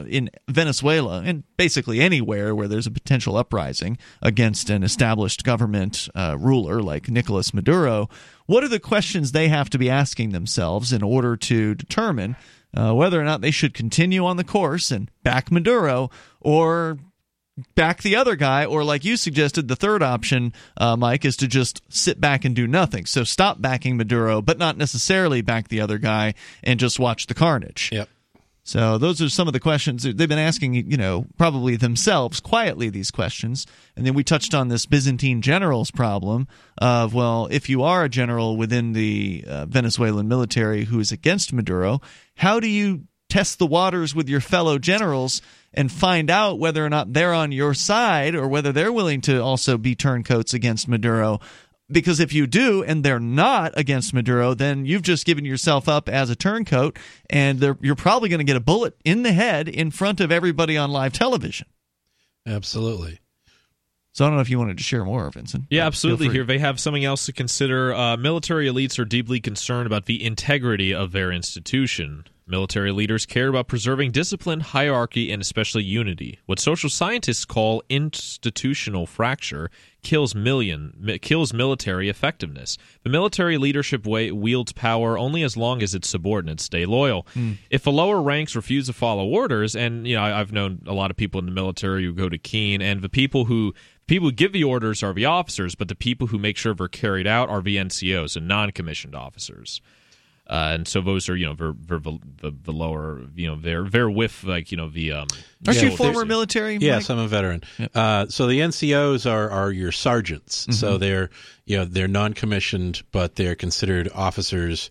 Venezuela and basically anywhere where there's a potential uprising against an established government ruler like Nicolas Maduro, what are the questions they have to be asking themselves in order to determine whether or not they should continue on the course and back Maduro or back the other guy, or like you suggested, the third option, Mike, is to just sit back and do nothing. So stop backing Maduro, but not necessarily back the other guy and just watch the carnage. Yep. So those are some of the questions they've been asking, probably themselves quietly, these questions. And then we touched on this Byzantine general's problem of, well, if you are a general within the Venezuelan military who is against Maduro, how do you test the waters with your fellow generals and find out whether or not they're on your side or whether they're willing to also be turncoats against Maduro? Because if you do and they're not against Maduro, then you've just given yourself up as a turncoat, and you're probably going to get a bullet in the head in front of everybody on live television. Absolutely. So I don't know if you wanted to share more, Vincent. Yeah, absolutely. Here they have something else to consider. Military elites are deeply concerned about the integrity of their institution. Military leaders care about preserving discipline, hierarchy, and especially unity. What social scientists call institutional fracture kills military effectiveness. The military leadership wields power only as long as its subordinates stay loyal. If the lower ranks refuse to follow orders, and I've known a lot of people in the military who go to Keene, and the people who give the orders are the officers, but the people who make sure they're carried out are the NCOs and non-commissioned officers. And so those are, the lower, they're with, the... Aren't you former military, Mike? Yes, I'm a veteran. Yep. So the NCOs are your sergeants. Mm-hmm. So they're non-commissioned, but they're considered officers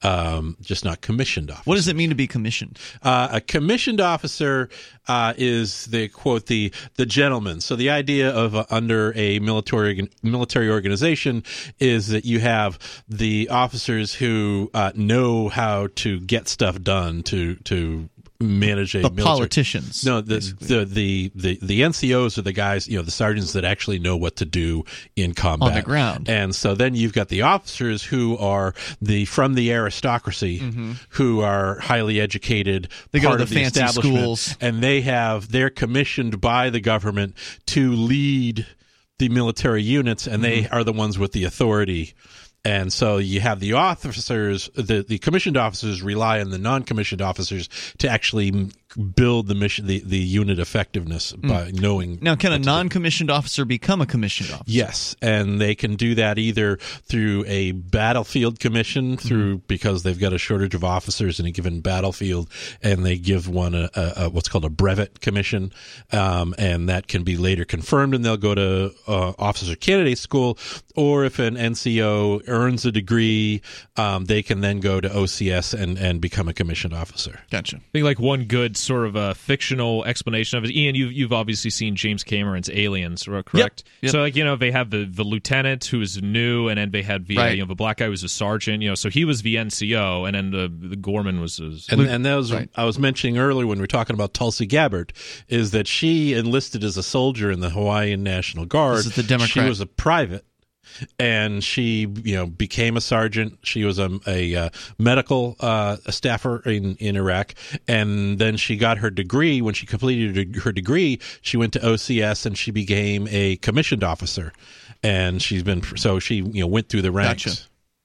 just not commissioned officers. What does it mean to be commissioned? A commissioned officer is the gentleman. So the idea of under a military organization is that you have the officers who know how to get stuff done to manage a military. Politicians. No, the NCOs are the guys, the sergeants that actually know what to do in combat on the ground. And so then you've got the officers who are from the aristocracy, who are highly educated, they part go to of the the fancy establishment, schools, and they're commissioned by the government to lead the military units, and they are the ones with the authority. And so you have the officers, the commissioned officers rely on the non-commissioned officers to actually build the mission, the unit effectiveness by knowing. Now, can a non-commissioned officer become a commissioned officer? Yes, and they can do that either through a battlefield commission, because they've got a shortage of officers in a given battlefield, and they give one a what's called a brevet commission, and that can be later confirmed, and they'll go to officer candidate school, or if an NCO earns a degree, they can then go to OCS and become a commissioned officer. Gotcha. I think like one good sort of a fictional explanation of it. Ian, you've obviously seen James Cameron's Aliens, correct? Yep. So they have the lieutenant who is new, and then they had the black guy who was a sergeant. So he was the NCO, and then the Gorman was. And that was I was mentioning earlier when we were talking about Tulsi Gabbard, is that she enlisted as a soldier in the Hawaiian National Guard. This is the Democrat. She was a private. And she, became a sergeant. She was a medical staffer in Iraq, and then she got her degree. When she completed her degree, she went to OCS and she became a commissioned officer. And she went through the ranks. Gotcha.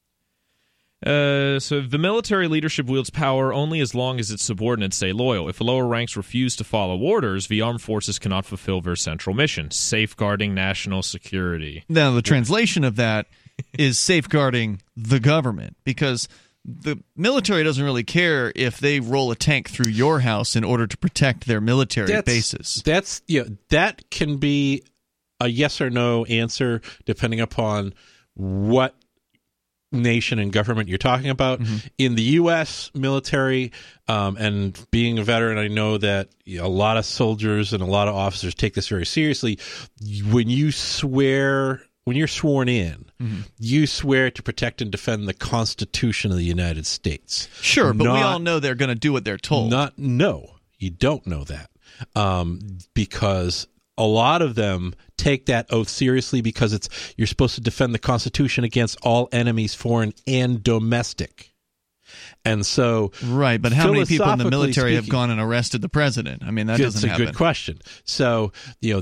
So the military leadership wields power only as long as its subordinates stay loyal. If the lower ranks refuse to follow orders, the armed forces cannot fulfill their central mission, safeguarding national security. Now, the translation of that is safeguarding the government, because the military doesn't really care if they roll a tank through your house in order to protect their military bases. That can be a yes or no answer depending upon what nation and government you're talking about. In the U.S. military, and being a veteran, I know that a lot of soldiers and a lot of officers take this very seriously. When you're sworn in, you swear to protect and defend the Constitution of the United States. Sure, but we all know they're going to do what they're told. No, you don't know that, because a lot of them take that oath seriously, because you're supposed to defend the Constitution against all enemies, foreign and domestic. And so, right, but how many people in the military have gone and arrested the president? I mean, that doesn't happen. It's a good question. So,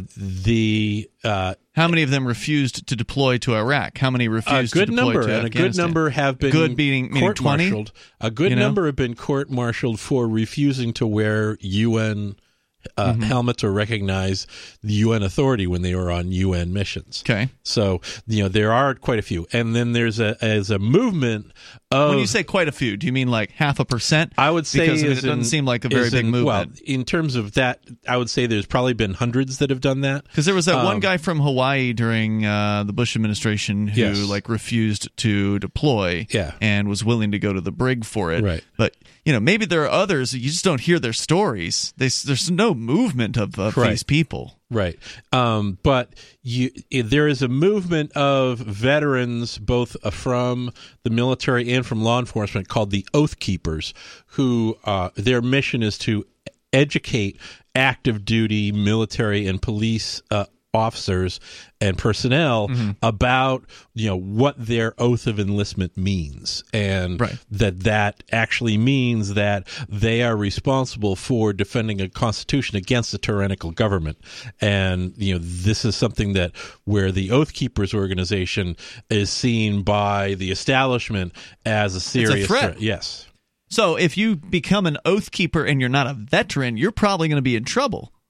how many of them refused to deploy to Iraq? How many refused to deploy to Afghanistan? A good number have been court-martialed. A good number have been court-martialed for refusing to wear UN helmets or recognize the UN authority when they were on UN missions. Okay. So, there are quite a few. And then there's a movement of... When you say quite a few, do you mean like 0.5%? I would say... Because it doesn't seem like a very big movement. Well, in terms of that, I would say there's probably been hundreds that have done that. Because there was that one guy from Hawaii during the Bush administration who refused to deploy and was willing to go to the brig for it. Right. But, maybe there are others, you just don't hear their stories. There's no movement of these people. Right. But there is a movement of veterans, both from the military and from law enforcement, called the Oath Keepers, who their mission is to educate active duty military and police officers and personnel about what their oath of enlistment means, and that actually means that they are responsible for defending a constitution against a tyrannical government. And this is something that where the Oath Keepers organization is seen by the establishment as a serious threat. Yes. So if you become an Oath Keeper and you're not a veteran, you're probably going to be in trouble.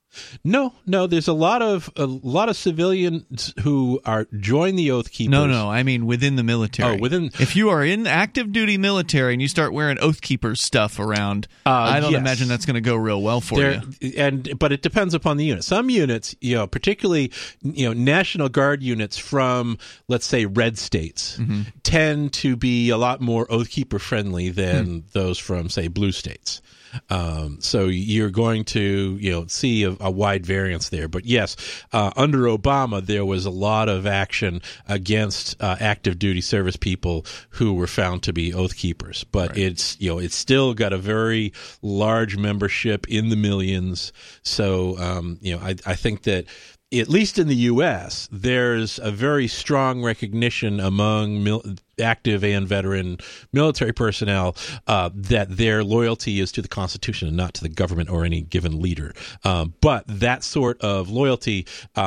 No. There's a lot of civilians who join the Oath Keepers. No. I mean within the military. If you are in active duty military and you start wearing Oath Keepers stuff around, I don't imagine that's going to go real well for you. But it depends upon the unit. Some units, particularly National Guard units from, let's say, red states, tend to be a lot more Oath Keeper friendly than those from, say, blue states. So you're going to see a wide variance there. But yes, under Obama there was a lot of action against active duty service people who were found to be Oath Keepers. But it's still got a very large membership in the millions. So I think that, at least in the U.S., there's a very strong recognition among active and veteran military personnel that their loyalty is to the Constitution and not to the government or any given leader. But that sort of loyalty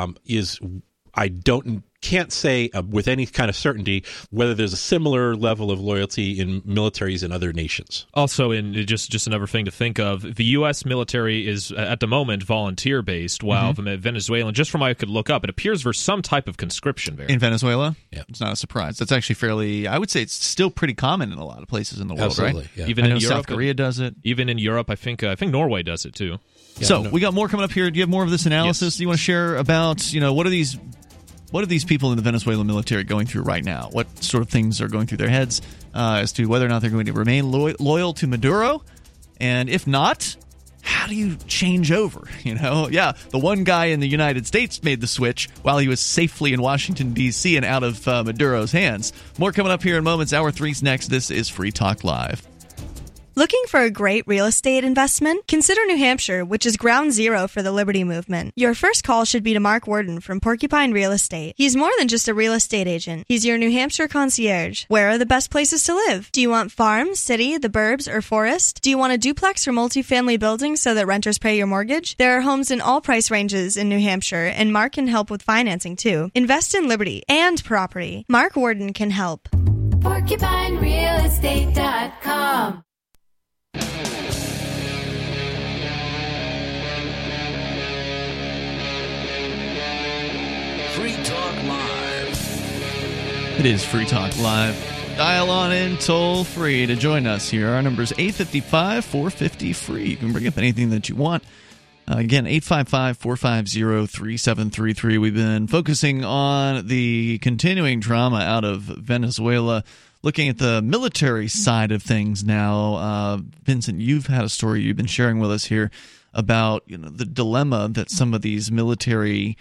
can't say with any kind of certainty whether there's a similar level of loyalty in militaries in other nations. Also, in just another thing to think of, the U.S. military is at the moment volunteer-based, while the Venezuelan, just from what I could look up, it appears there's some type of conscription there. In Venezuela? Yeah. It's not a surprise. That's actually fairly, I would say it's still pretty common in a lot of places in the world, Absolutely, right? Yeah. Even I know in Europe, South Korea does it. Even in Europe, I think Norway does it too. Yeah, we got more coming up here. Do you have more of this analysis? Yes. Do you want to share about, what are these people in the Venezuelan military going through right now? What sort of things are going through their heads as to whether or not they're going to remain loyal to Maduro? And if not, how do you change over? The one guy in the United States made the switch while he was safely in Washington, D.C. and out of Maduro's hands. More coming up here in moments. Hour 3's next. This is Free Talk Live. Looking for a great real estate investment? Consider New Hampshire, which is ground zero for the Liberty Movement. Your first call should be to Mark Worden from Porcupine Real Estate. He's more than just a real estate agent. He's your New Hampshire concierge. Where are the best places to live? Do you want farm, city, the burbs, or forest? Do you want a duplex or multifamily building so that renters pay your mortgage? There are homes in all price ranges in New Hampshire, and Mark can help with financing too. Invest in liberty and property. Mark Worden can help. PorcupineRealEstate.com. Free Talk Live. It is Free Talk Live. Dial on in toll free to join us here. Our number is 855-450-FREE. You can bring up anything that you want. Again, 855-450-3733. We've been focusing on the continuing drama out of Venezuela, looking at the military side of things now. Vincent, you've had a story you've been sharing with us here about the dilemma that some of these military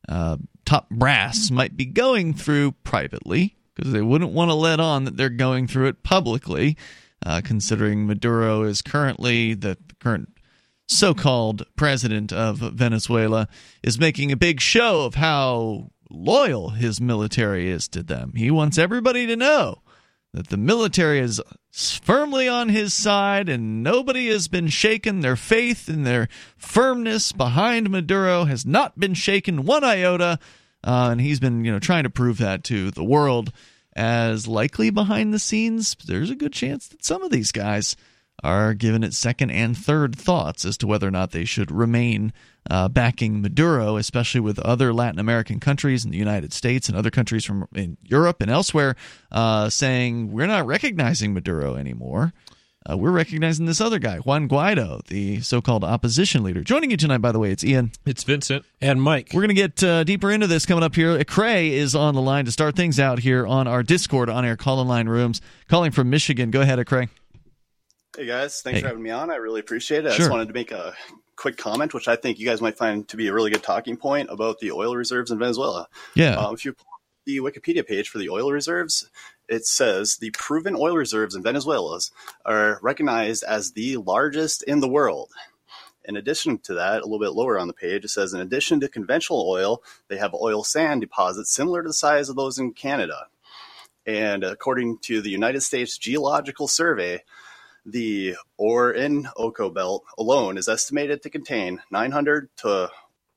top brass might be going through privately, because they wouldn't want to let on that they're going through it publicly, considering Maduro is currently the current so-called president of Venezuela, is making a big show of how loyal his military is to them. He wants everybody to know that the military is firmly on his side and nobody has been shaken. Their faith and their firmness behind Maduro has not been shaken one iota, and he's been trying to prove that to the world. As likely behind the scenes, there's a good chance that some of these guys are giving it second and third thoughts as to whether or not they should remain backing Maduro, especially with other Latin American countries and the United States and other countries from in Europe and elsewhere saying we're not recognizing Maduro anymore. We're recognizing this other guy, Juan Guaido, the so-called opposition leader. Joining you tonight, by the way, it's Ian. It's Vincent. And Mike. We're going to get deeper into this coming up here. Cray is on the line to start things out here on our Discord on-air call-in line rooms. Calling from Michigan. Go ahead, Cray. Hey, guys. Thanks for having me on. I really appreciate it. I Sure. just wanted to make a quick comment, which I think you guys might find to be a really good talking point about the oil reserves in Venezuela. Yeah. If you pull up the Wikipedia page for the oil reserves, it says the proven oil reserves in Venezuela are recognized as the largest in the world. In addition to that, a little bit lower on the page, it says in addition to conventional oil, they have oil sand deposits similar to the size of those in Canada. And according to the United States Geological Survey, the Orinoco Belt alone is estimated to contain 900 to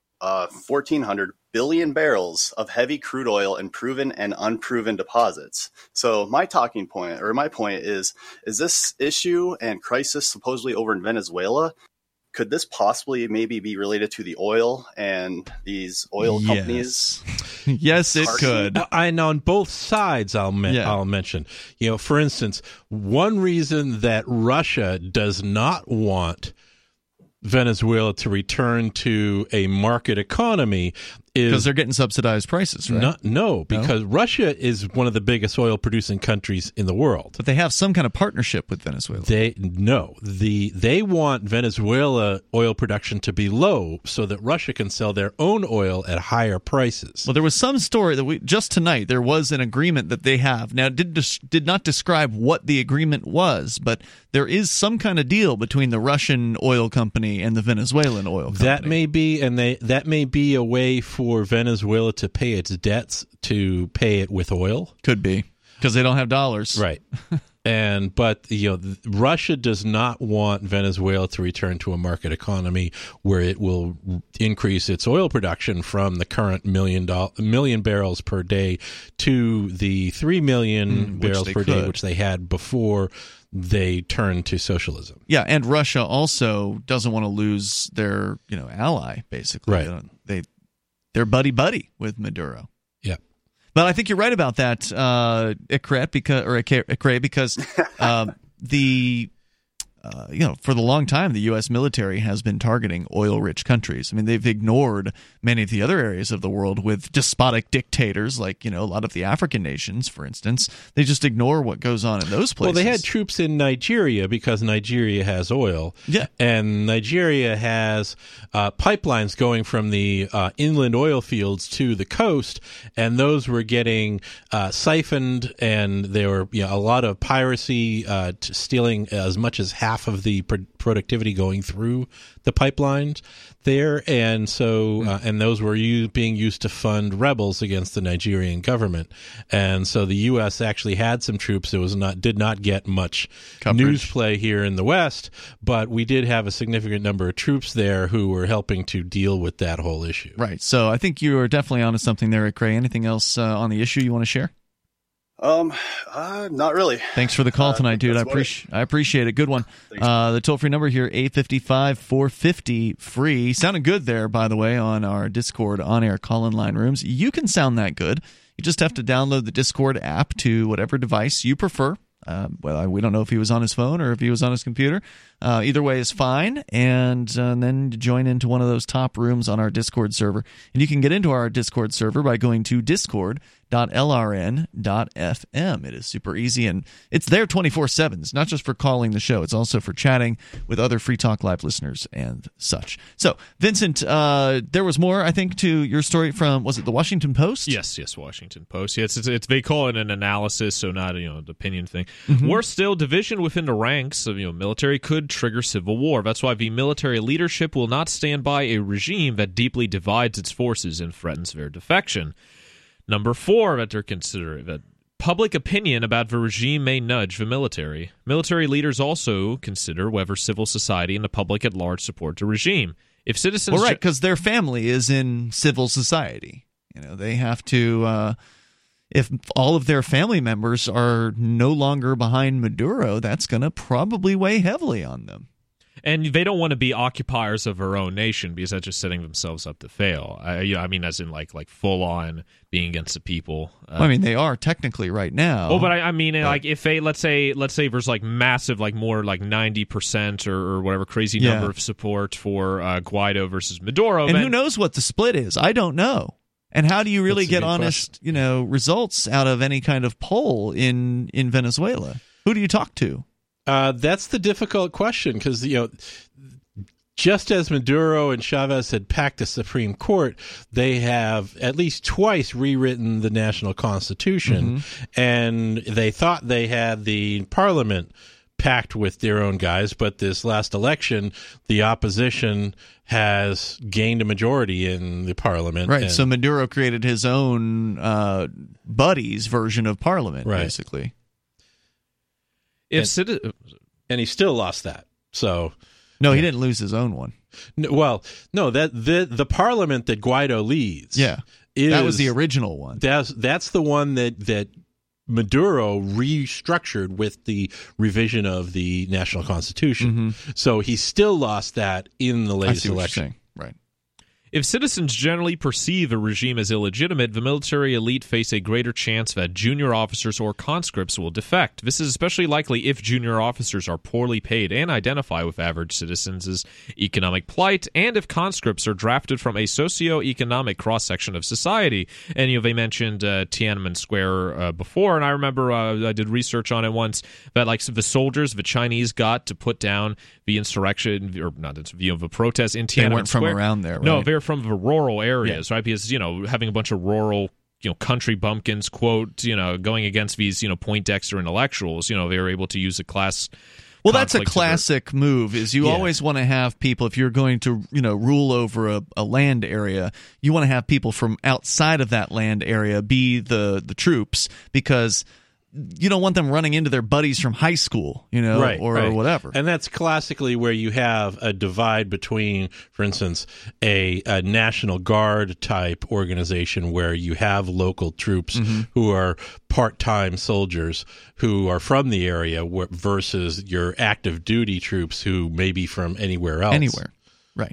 1,400 billion barrels of heavy crude oil in proven and unproven deposits. So my point is this issue and crisis supposedly over in Venezuela Could this possibly maybe be related to the oil and these oil companies? Yes, it could. And on both sides, I'll mention. For instance, one reason that Russia does not want Venezuela to return to a market economy is because they're getting subsidized prices, right? No, because Russia is one of the biggest oil producing countries in the world. But they have some kind of partnership with Venezuela. They want Venezuela oil production to be low so that Russia can sell their own oil at higher prices. Well, there was some story that just tonight there was an agreement that they have. Now, did not describe what the agreement was, but there is some kind of deal between the Russian oil company and the Venezuelan oil company. That may be, and that may be a way for Venezuela to pay its debts, to pay it with oil. Could be, because they don't have dollars. Right. But Russia does not want Venezuela to return to a market economy where it will increase its oil production from the current million barrels per day to the 3 million barrels per day, which they had before they turned to socialism. Yeah, and Russia also doesn't want to lose their ally, basically. Right. They're buddy with Maduro. Yeah. But I think you're right about that, Ikret, because for the long time, the U.S. military has been targeting oil-rich countries. I mean, they've ignored many of the other areas of the world with despotic dictators, like a lot of the African nations, for instance. They just ignore what goes on in those places. Well, they had troops in Nigeria because Nigeria has oil. Yeah. And Nigeria has pipelines going from the inland oil fields to the coast, and those were getting siphoned, and there were a lot of piracy, stealing as much as half of the productivity going through the pipelines there, and so and those were being used to fund rebels against the Nigerian government, and so the U.S. actually had some troops. It did not get much news play here in the West, but we did have a significant number of troops there who were helping to deal with that whole issue. Right. So I think you are definitely onto something there, Rick Ray. Anything else on the issue you want to share? Not really. Thanks for the call tonight, dude. I appreciate it. Good one. The toll-free number here, 855-450-FREE. Sounded good there, by the way, on our Discord on-air call-in line rooms. You can sound that good. You just have to download the Discord app to whatever device you prefer. We don't know if he was on his phone or if he was on his computer. Either way is fine, and then join into one of those top rooms on our Discord server. And you can get into our Discord server by going to discord.lrn.fm. It is super easy, and it's there 24/7. It's not just for calling the show. It's also for chatting with other Free Talk Live listeners and such. So, Vincent, there was more, I think, to your story from, was it the Washington Post? Yes, Washington Post. Yes, it's they call it an analysis, so not an opinion thing. Mm-hmm. Worse still, division within the ranks of military could trigger civil war. That's why the military leadership will not stand by a regime that deeply divides its forces and threatens their defection. Number 4 that they're considering, that public opinion about the regime may nudge the military. Military leaders also consider whether civil society and the public at large support the regime. If citizens, well, right, because their family is in civil society. They have to. If all of their family members are no longer behind Maduro, that's going to probably weigh heavily on them. And they don't want to be occupiers of their own nation because that's just setting themselves up to fail. I mean, as in like full on being against the people. They are technically right now. Oh, but I mean, like if they let's say there's like massive, like more like 90% or whatever crazy number of support for Guaido versus Maduro, and who knows what the split is? I don't know. And how do you really get honest, results out of any kind of poll in Venezuela? Who do you talk to? That's the difficult question because, just as Maduro and Chavez had packed the Supreme Court, they have at least twice rewritten the national constitution, and they thought they had the parliament packed with their own guys, but this last election, the opposition has gained a majority in the parliament. Right, so Maduro created his own buddies version of parliament, basically. And he still lost that. So no, he didn't lose his own one. No, that the parliament that Guaido leads. Yeah, that was the original one. That's the one that Maduro restructured with the revision of the national constitution. So he still lost that in the latest election. Right. If citizens generally perceive a regime as illegitimate, the military elite face a greater chance that junior officers or conscripts will defect. This is especially likely if junior officers are poorly paid and identify with average citizens' economic plight, and if conscripts are drafted from a socio-economic cross-section of society. And they mentioned Tiananmen Square before, and I remember I did research on it once, that like the soldiers the Chinese got to put down the insurrection, or not the protest in Tiananmen Square. They weren't from around there, right? No, they're from the rural areas, right? Because, having a bunch of rural, country bumpkins, quote, going against these, Poindexter intellectuals, they were able to use a class. Well, that's a classic move, is you always want to have people, if you're going to, rule over a land area, you want to have people from outside of that land area be the troops, because you don't want them running into their buddies from high school, or whatever. And that's classically where you have a divide between, for instance, a National Guard type organization where you have local troops who are part-time soldiers who are from the area versus your active duty troops who may be from anywhere else. Anywhere, right.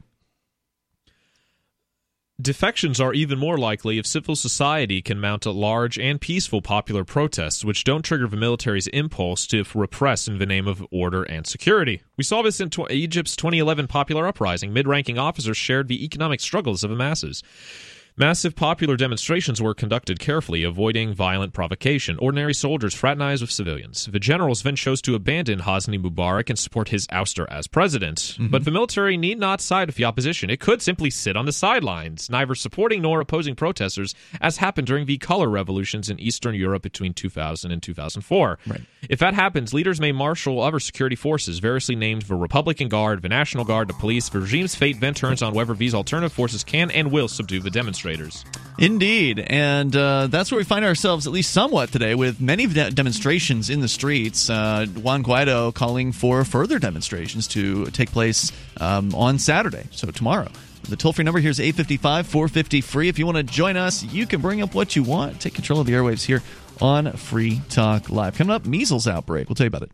Defections are even more likely if civil society can mount a large and peaceful popular protests, which don't trigger the military's impulse to repress in the name of order and security. We saw this in Egypt's 2011 popular uprising. Mid-ranking officers shared the economic struggles of the masses. Massive popular demonstrations were conducted carefully, avoiding violent provocation. Ordinary soldiers fraternized with civilians. The generals then chose to abandon Hosni Mubarak and support his ouster as president. But the military need not side with the opposition. It could simply sit on the sidelines, neither supporting nor opposing protesters, as happened during the color revolutions in Eastern Europe between 2000 and 2004. Right. If that happens, leaders may marshal other security forces, variously named the Republican Guard, the National Guard, the police. The regime's fate then turns on whether these alternative forces can and will subdue the demonstrators. Indeed, and that's where we find ourselves, at least somewhat today, with many demonstrations in the streets. Juan Guaido calling for further demonstrations to take place on Saturday, so tomorrow. The toll-free number here is 855-450-FREE. If you want to join us, you can bring up what you want. Take control of the airwaves here on Free Talk Live. Coming up, measles outbreak. We'll tell you about it.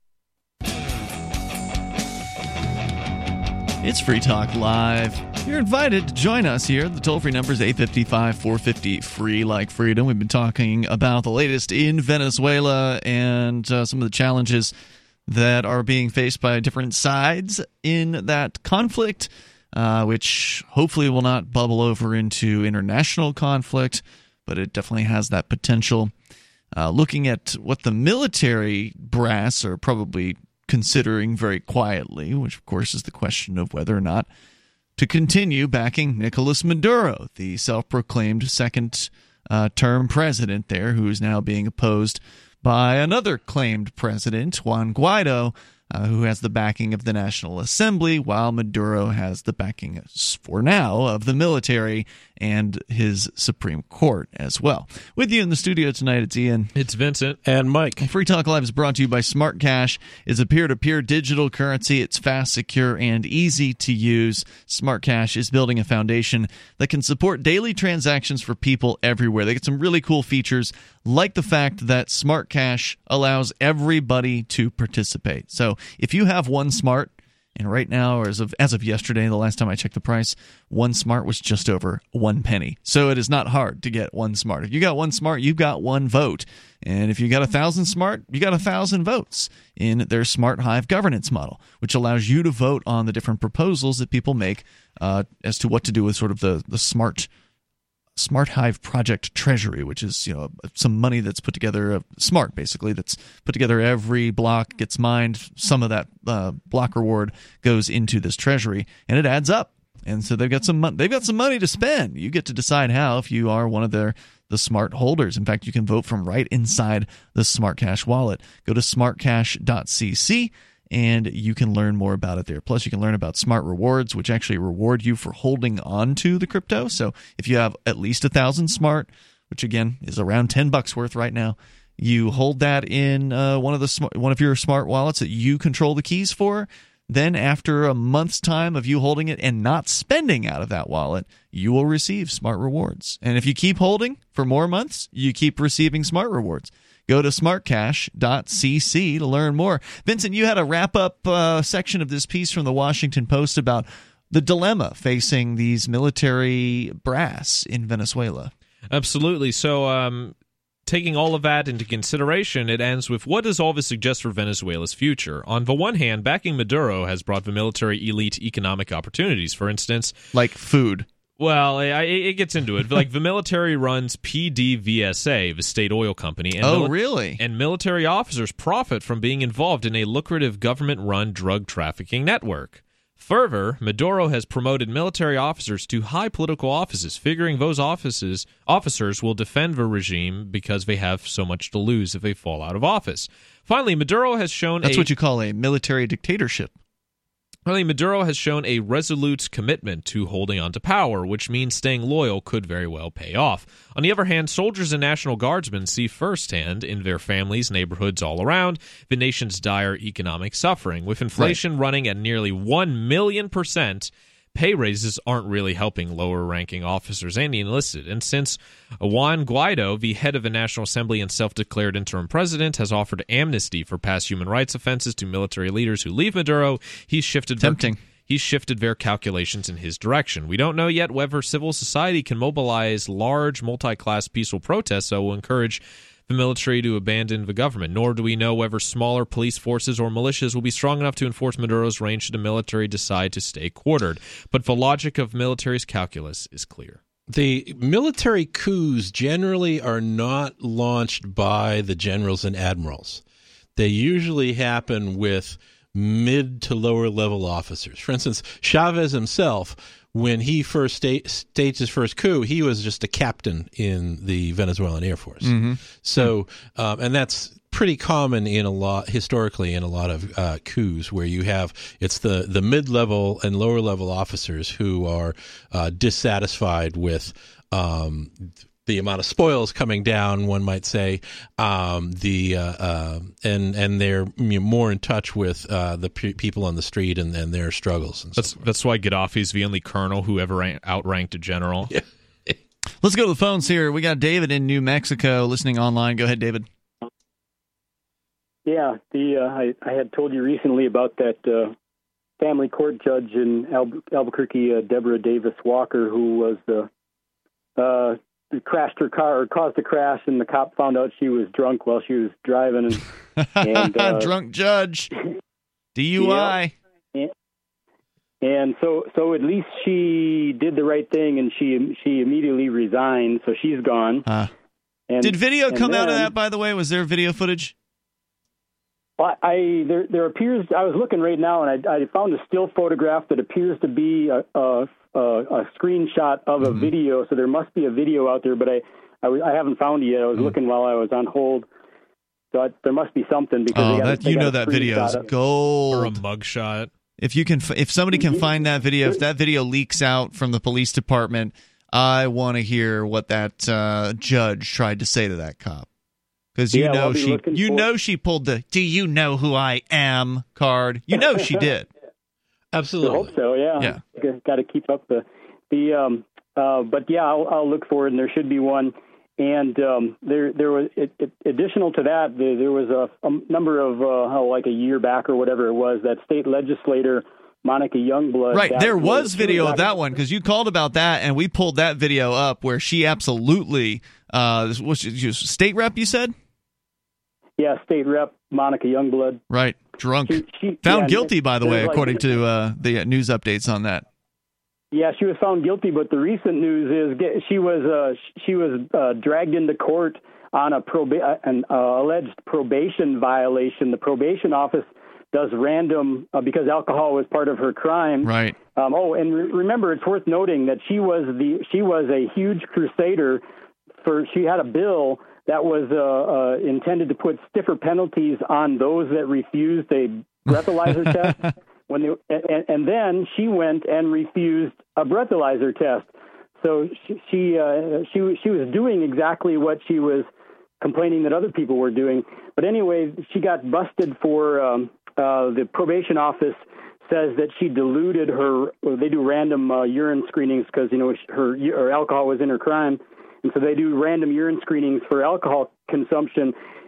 It's Free Talk Live. You're invited to join us here. The toll-free number is 855-450-FREE, like freedom. We've been talking about the latest in Venezuela and some of the challenges that are being faced by different sides in that conflict, which hopefully will not bubble over into international conflict, but it definitely has that potential. Looking at what the military brass are probably considering very quietly, which of course is the question of whether or not to continue backing Nicolas Maduro, the self-proclaimed second-term president there, who is now being opposed by another claimed president, Juan Guaido, who has the backing of the National Assembly, while Maduro has the backing, for now, of the military and his Supreme Court as well. With you in the studio tonight, it's Ian. It's Vincent. And Mike. Free Talk Live is brought to you by Smart Cash. It's a peer-to-peer digital currency. It's fast, secure, and easy to use. Smart Cash is building a foundation that can support daily transactions for people everywhere. They get some really cool features, like the fact that Smart Cash allows everybody to participate. So if you have one Smart, and right now, or as of yesterday, the last time I checked the price, one Smart was just over 1 penny. So it is not hard to get one Smart. If you got one Smart, you've got one vote. And if you got 1,000 Smart, you got 1,000 votes in their Smart Hive governance model, which allows you to vote on the different proposals that people make as to what to do with sort of the Smart Hive Project Treasury, which is some money that's put together, smart basically, that's put together. Every block gets mined. Some of that block reward goes into this treasury, and it adds up. And so they've got some money to spend. You get to decide how, if you are one of the smart holders. In fact, you can vote from right inside the Smart Cash wallet. Go to smartcash.cc. And you can learn more about it there. Plus, you can learn about Smart Rewards, which actually reward you for holding on to the crypto. So if you have at least 1,000 Smart, which again is around $10 worth right now, you hold that in one of your Smart wallets that you control the keys for. Then after a month's time of you holding it and not spending out of that wallet, you will receive Smart Rewards. And if you keep holding for more months, you keep receiving Smart Rewards. Go to smartcash.cc to learn more. Vincent, you had a wrap-up section of this piece from the Washington Post about the dilemma facing these military brass in Venezuela. Absolutely. So taking all of that into consideration, it ends with, what does all this suggest for Venezuela's future? On the one hand, backing Maduro has brought the military elite economic opportunities. For instance, like food. Well, it gets into it. Like, the military runs PDVSA, the state oil company. And really? And military officers profit from being involved in a lucrative government-run drug trafficking network. Further, Maduro has promoted military officers to high political offices, figuring those officers will defend the regime because they have so much to lose if they fall out of office. Finally, Maduro has shown That's what you call a military dictatorship. Finally, Maduro has shown a resolute commitment to holding on to power, which means staying loyal could very well pay off. On the other hand, soldiers and National Guardsmen see firsthand in their families, neighborhoods all around, the nation's dire economic suffering. With inflation running at nearly 1,000,000%, pay raises aren't really helping lower-ranking officers and the enlisted. And since Juan Guaido, the head of the National Assembly and self-declared interim president, has offered amnesty for past human rights offenses to military leaders who leave Maduro, he's shifted their calculations in his direction. We don't know yet whether civil society can mobilize large, multi-class peaceful protests that will encourage the military to abandon the government, nor do we know whether smaller police forces or militias will be strong enough to enforce Maduro's reign should the military decide to stay quartered. But the logic of military's calculus is clear. The military coups generally are not launched by the generals and admirals. They usually happen with mid to lower level officers. For instance, Chavez himself, when he first staged his first coup, he was just a captain in the Venezuelan Air Force. Mm-hmm. So, and that's pretty common historically in a lot of coups, where you have it's the mid-level and lower-level officers who are dissatisfied with the amount of spoils coming down, one might say, and they're more in touch with the people on the street and their struggles. And that's why Gaddafi's the only colonel who ever outranked a general. Yeah. Let's go to the phones here. We got David in New Mexico listening online. Go ahead, David. Yeah, I had told you recently about that family court judge in Albuquerque, Deborah Davis Walker, who was crashed her car or caused a crash, and the cop found out she was drunk while she was driving. And drunk judge, DUI. Yeah. And so at least she did the right thing, and she immediately resigned, so she's gone. Did video come out of that, by the way? Was there video footage? There appears, I was looking right now, and I found a still photograph that appears to be a screenshot of a video, so there must be a video out there, but I haven't found it yet. I was looking while I was on hold. So there must be something, because that video is gold. Or a mugshot. If somebody can find that video, if that video leaks out from the police department, I want to hear what that judge tried to say to that cop. Because she pulled the "Do you know who I am?" card. You know she did. Absolutely. I hope so. Yeah. Got to keep up the but yeah, I'll look for it, and there should be one. And there was additional to that, there was a number of like a year back or whatever it was, that state legislator Monica Youngblood. Right, there was video of that one, because you called about that, and we pulled that video up where she absolutely was she state rep, you said? Yeah, state rep Monica Youngblood. Right, drunk. She found guilty, by the way, according to the news updates on that. Yeah, she was found guilty, but the recent news is she was dragged into court on an alleged probation violation. The probation office does random because alcohol was part of her crime. Right. And remember, it's worth noting that she was a huge crusader she had a bill that was intended to put stiffer penalties on those that refused a breathalyzer test. And then she went and refused a breathalyzer test. So she was doing exactly what she was complaining that other people were doing. But anyway, she got busted for the probation office says that she diluted they do random urine screenings because, her alcohol was in her crime. And so they do random urine screenings for alcohol consumption.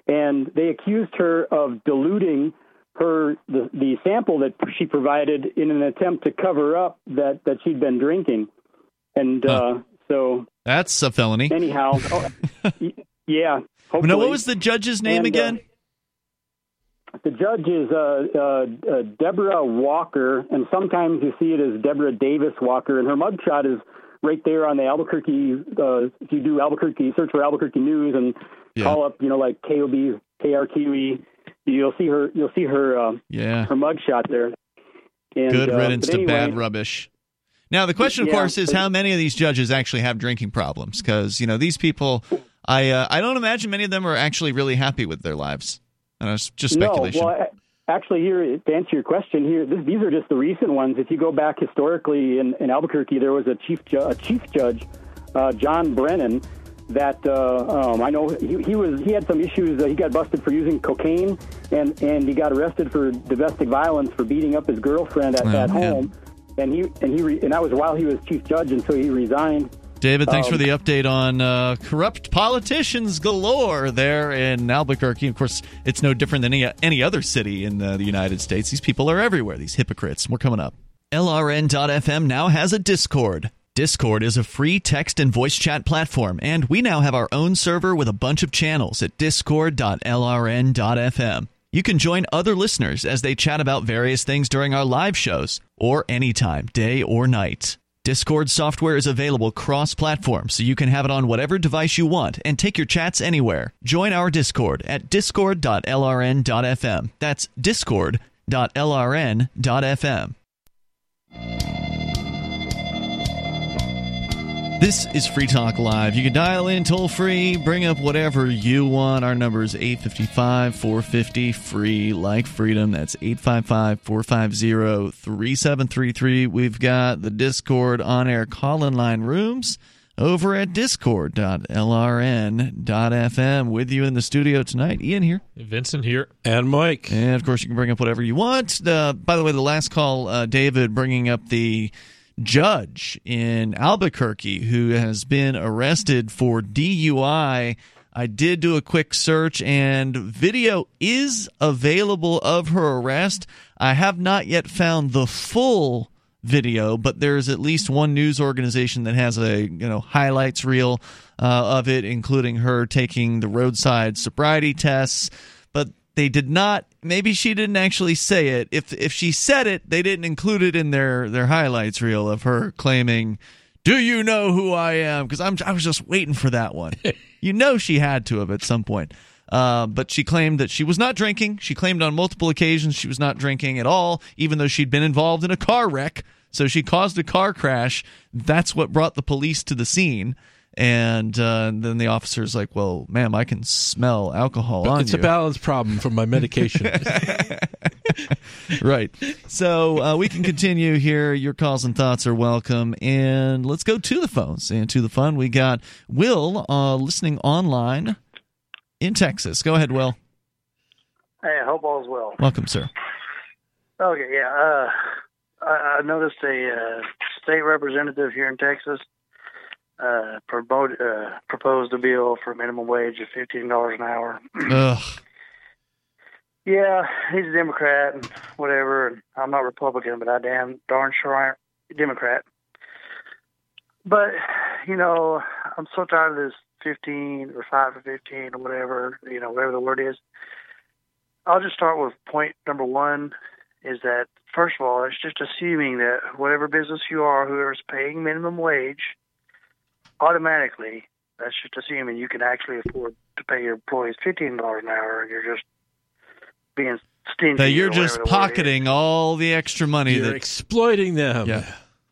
and they accused her of diluting the sample that she provided in an attempt to cover up that she'd been drinking. And so that's a felony. Anyhow, yeah. Hopefully. Now, what was the judge's name again? The judge is Deborah Walker, and sometimes you see it as Deborah Davis Walker, and her mugshot is right there on the Albuquerque. If you do Albuquerque, search for Albuquerque News and call up, like KOB, KRQE, you'll see her her mugshot there. And, good riddance to bad rubbish. Now, the question, of course, is how many of these judges actually have drinking problems? Because, these people, I don't imagine many of them are actually really happy with their lives. And it's just speculation. No, well, actually, here, to answer your question here, these are just the recent ones. If you go back historically in Albuquerque, there was a chief judge, John Brennan, that I know he had some issues. He got busted for using cocaine, and he got arrested for domestic violence for beating up his girlfriend at home. And that was while he was chief judge, and so he resigned. David, thanks for the update on corrupt politicians galore there in Albuquerque. Of course, it's no different than any other city in the United States. These people are everywhere, these hypocrites. More coming up. LRN.FM now has a Discord. Discord is a free text and voice chat platform, and we now have our own server with a bunch of channels at discord.lrn.fm. You can join other listeners as they chat about various things during our live shows, or anytime, day or night. Discord software is available cross-platform, so you can have it on whatever device you want and take your chats anywhere. Join our Discord at discord.lrn.fm. That's discord.lrn.fm. This is Free Talk Live. You can dial in toll-free, bring up whatever you want. Our number is 855-450-FREE, like freedom. That's 855-450-3733. We've got the Discord on-air call-in line rooms over at discord.lrn.fm. With you in the studio tonight, Ian here. Vincent here. And Mike. And, of course, you can bring up whatever you want. By the way, the last call, David bringing up the judge in Albuquerque who has been arrested for DUI. I did do a quick search, and video is available of her arrest. I have not yet found the full video, but there's at least one news organization that has a highlights reel of it, including her taking the roadside sobriety tests. But they did not. Maybe she didn't actually say it. If she said it, they didn't include it in their highlights reel of her claiming, "Do you know who I am?" Because I was just waiting for that one. She had to have at some point. But she claimed that she was not drinking. She claimed on multiple occasions she was not drinking at all, even though she'd been involved in a car wreck. So she caused a car crash. That's what brought the police to the scene. And then the officer's like, "Well, ma'am, I can smell alcohol on you." It's a balance problem from my medication. Right. So we can continue here. Your calls and thoughts are welcome. And let's go to the phones and to the fun. We got Will listening online in Texas. Go ahead, Will. Hey, I hope all's well. Welcome, sir. Okay, yeah. I noticed a state representative here in Texas proposed a bill for a minimum wage of $15 an hour. Ugh. Yeah, he's a Democrat and whatever, and I'm not Republican, but I darn sure aren't a Democrat. But, I'm so tired of this 15 or 5 or 15 or whatever, whatever the word is. I'll just start with point number one, is that, first of all, it's just assuming that whatever business you are, whoever's paying minimum wage, automatically, that's just assuming you can actually afford to pay your employees $15 an hour, and you're just being stingy. That you're just pocketing all the extra money. You're exploiting them. Yeah.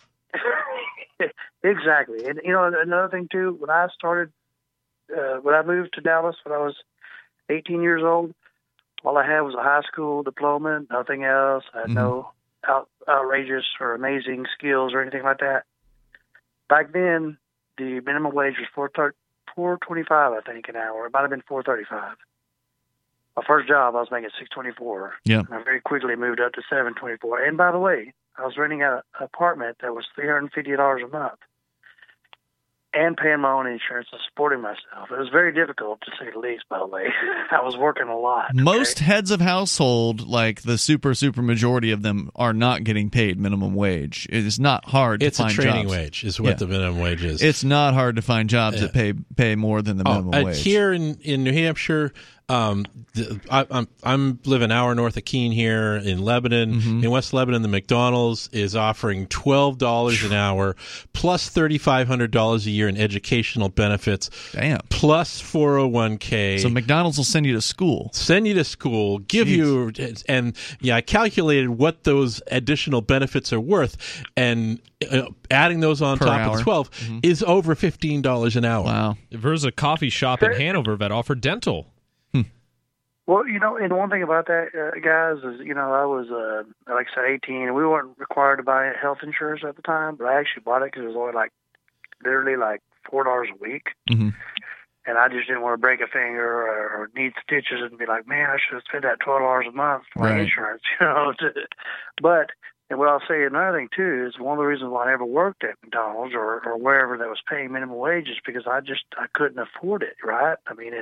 Exactly. And, another thing, too, when I moved to Dallas when I was 18 years old, all I had was a high school diploma, nothing else. I had no outrageous or amazing skills or anything like that. Back then, the minimum wage was $4.25, I think, an hour. It might have been $4.35. My first job, I was making $6.24. Yeah. I very quickly moved up to $7.24. And by the way, I was renting an apartment that was $350 a month. and paying my own insurance and supporting myself. It was very difficult, to say the least, by the way. I was working a lot. Most heads of household, like the super majority of them, are not getting paid minimum wage. It is not hard to find jobs. It's a training wage is what the minimum wage is. It's not hard to find jobs that pay more than the minimum wage. Here in New Hampshire, I'm live an hour north of Keene here in Lebanon. Mm-hmm. In West Lebanon, the McDonald's is offering $12 an hour plus $3,500 a year in educational benefits. Damn. Plus 401k. So McDonald's will send you to school. Give you, and I calculated what those additional benefits are worth, and adding those on top of the 12 is over $15 an hour. Wow. There's a coffee shop in Hanover that offered dental. Well, and one thing about that, guys, is, I was, like I said, 18, and we weren't required to buy health insurance at the time, but I actually bought it because it was only literally $4 a week. Mm-hmm. And I just didn't want to break a finger or need stitches and be like, man, I should have spent that $12 a month for my insurance, But, and what I'll say another thing, too, is one of the reasons why I never worked at McDonald's or wherever that was paying minimum wage is because I couldn't afford it, right? I mean,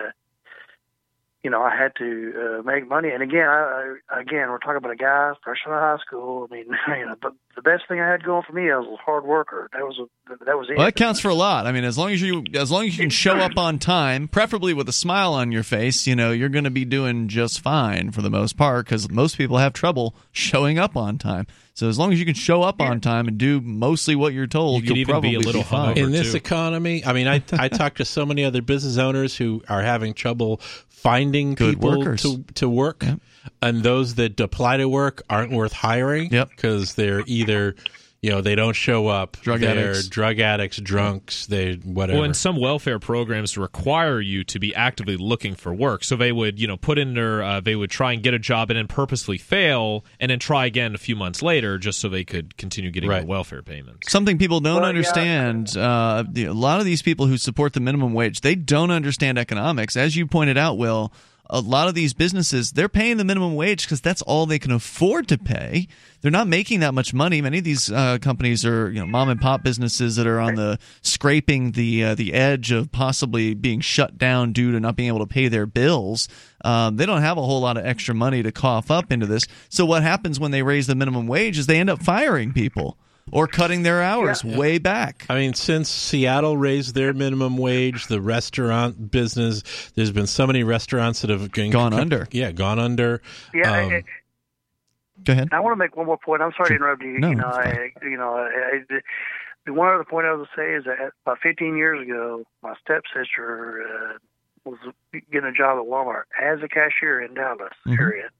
I had to make money. And again, we're talking about a guy fresh out of high school. I mean, but the best thing I had going for me, I was a hard worker. That was it. Well, that counts for a lot. I mean, as long as you can show up on time, preferably with a smile on your face, you're going to be doing just fine for the most part, because most people have trouble showing up on time. So as long as you can show up on time and do mostly what you're told, you'll probably be fine. In this economy, I mean, I talk to so many other business owners who are having trouble finding people to work, and those that apply to work aren't worth hiring because they're either they don't show up, drug addicts, drunks, whatever. Well, and some welfare programs require you to be actively looking for work, so they would put in they would try and get a job and then purposely fail and then try again a few months later just so they could continue getting their welfare payments. Something people don't understand, a lot of these people who support the minimum wage, they don't understand economics. As you pointed out, Will, a lot of these businesses, they're paying the minimum wage because that's all they can afford to pay. They're not making that much money. Many of these companies are mom and pop businesses that are on the scraping the edge of possibly being shut down due to not being able to pay their bills. They don't have a whole lot of extra money to cough up into this. So what happens when they raise the minimum wage is they end up firing people or cutting their hours way back. I mean, since Seattle raised their minimum wage, the restaurant business, there's been so many restaurants that have gone under. Yeah, gone under. Yeah. Go ahead. I want to make one more point. I'm sorry to interrupt you. No, the one other point I was going to say is that about 15 years ago, my stepsister was getting a job at Walmart as a cashier in Dallas, period.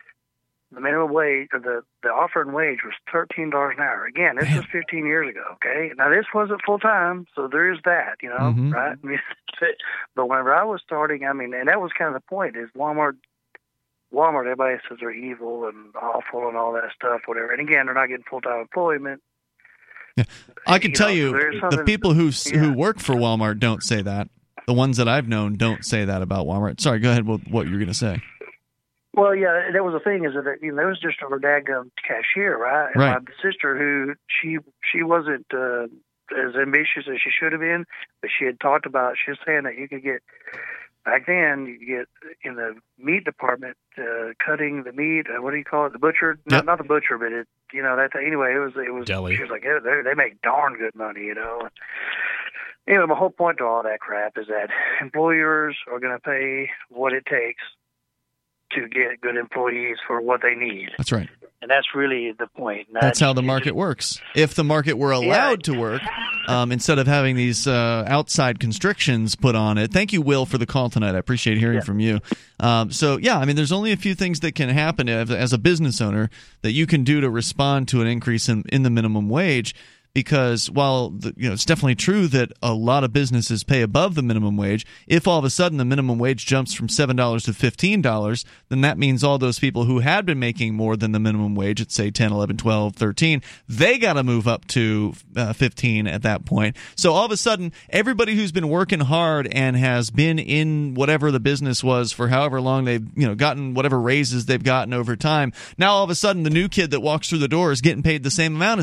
The minimum wage, or the offering wage was $13 an hour. Again, this was 15 years ago, okay? Now, this wasn't full-time, so there is that, right? I mean, but whenever I was starting, I mean, and that was kind of the point, is Walmart, everybody says they're evil and awful and all that stuff, whatever. And again, they're not getting full-time employment. Yeah. I can tell you, the people who work for Walmart don't say that. The ones that I've known don't say that about Walmart. Sorry, go ahead with what you were going to say. Well, yeah, that was the thing, is that it was just a dadgum cashier, right? And my sister, who she wasn't as ambitious as she should have been, but she had talked about, she was saying that you could get, back then, you could get in the meat department, cutting the meat, what do you call it, the butcher? Not the butcher, but anyway, it was deli. She was like, they make darn good money, Anyway, my whole point to all that crap is that employers are going to pay what it takes to get good employees for what they need. That's right. And that's really the point. That's how the market works. If the market were allowed to work, instead of having these outside constrictions put on it. Thank you, Will, for the call tonight. I appreciate hearing from you. There's only a few things that can happen as a business owner that you can do to respond to an increase in the minimum wage. Because while it's definitely true that a lot of businesses pay above the minimum wage, if all of a sudden the minimum wage jumps from $7 to $15, then that means all those people who had been making more than the minimum wage at, say, 10, 11, 12, 13, they got to move up to 15 at that point. So all of a sudden, everybody who's been working hard and has been in whatever the business was for however long they've gotten whatever raises they've gotten over time, now all of a sudden the new kid that walks through the door is getting paid the same amount as them.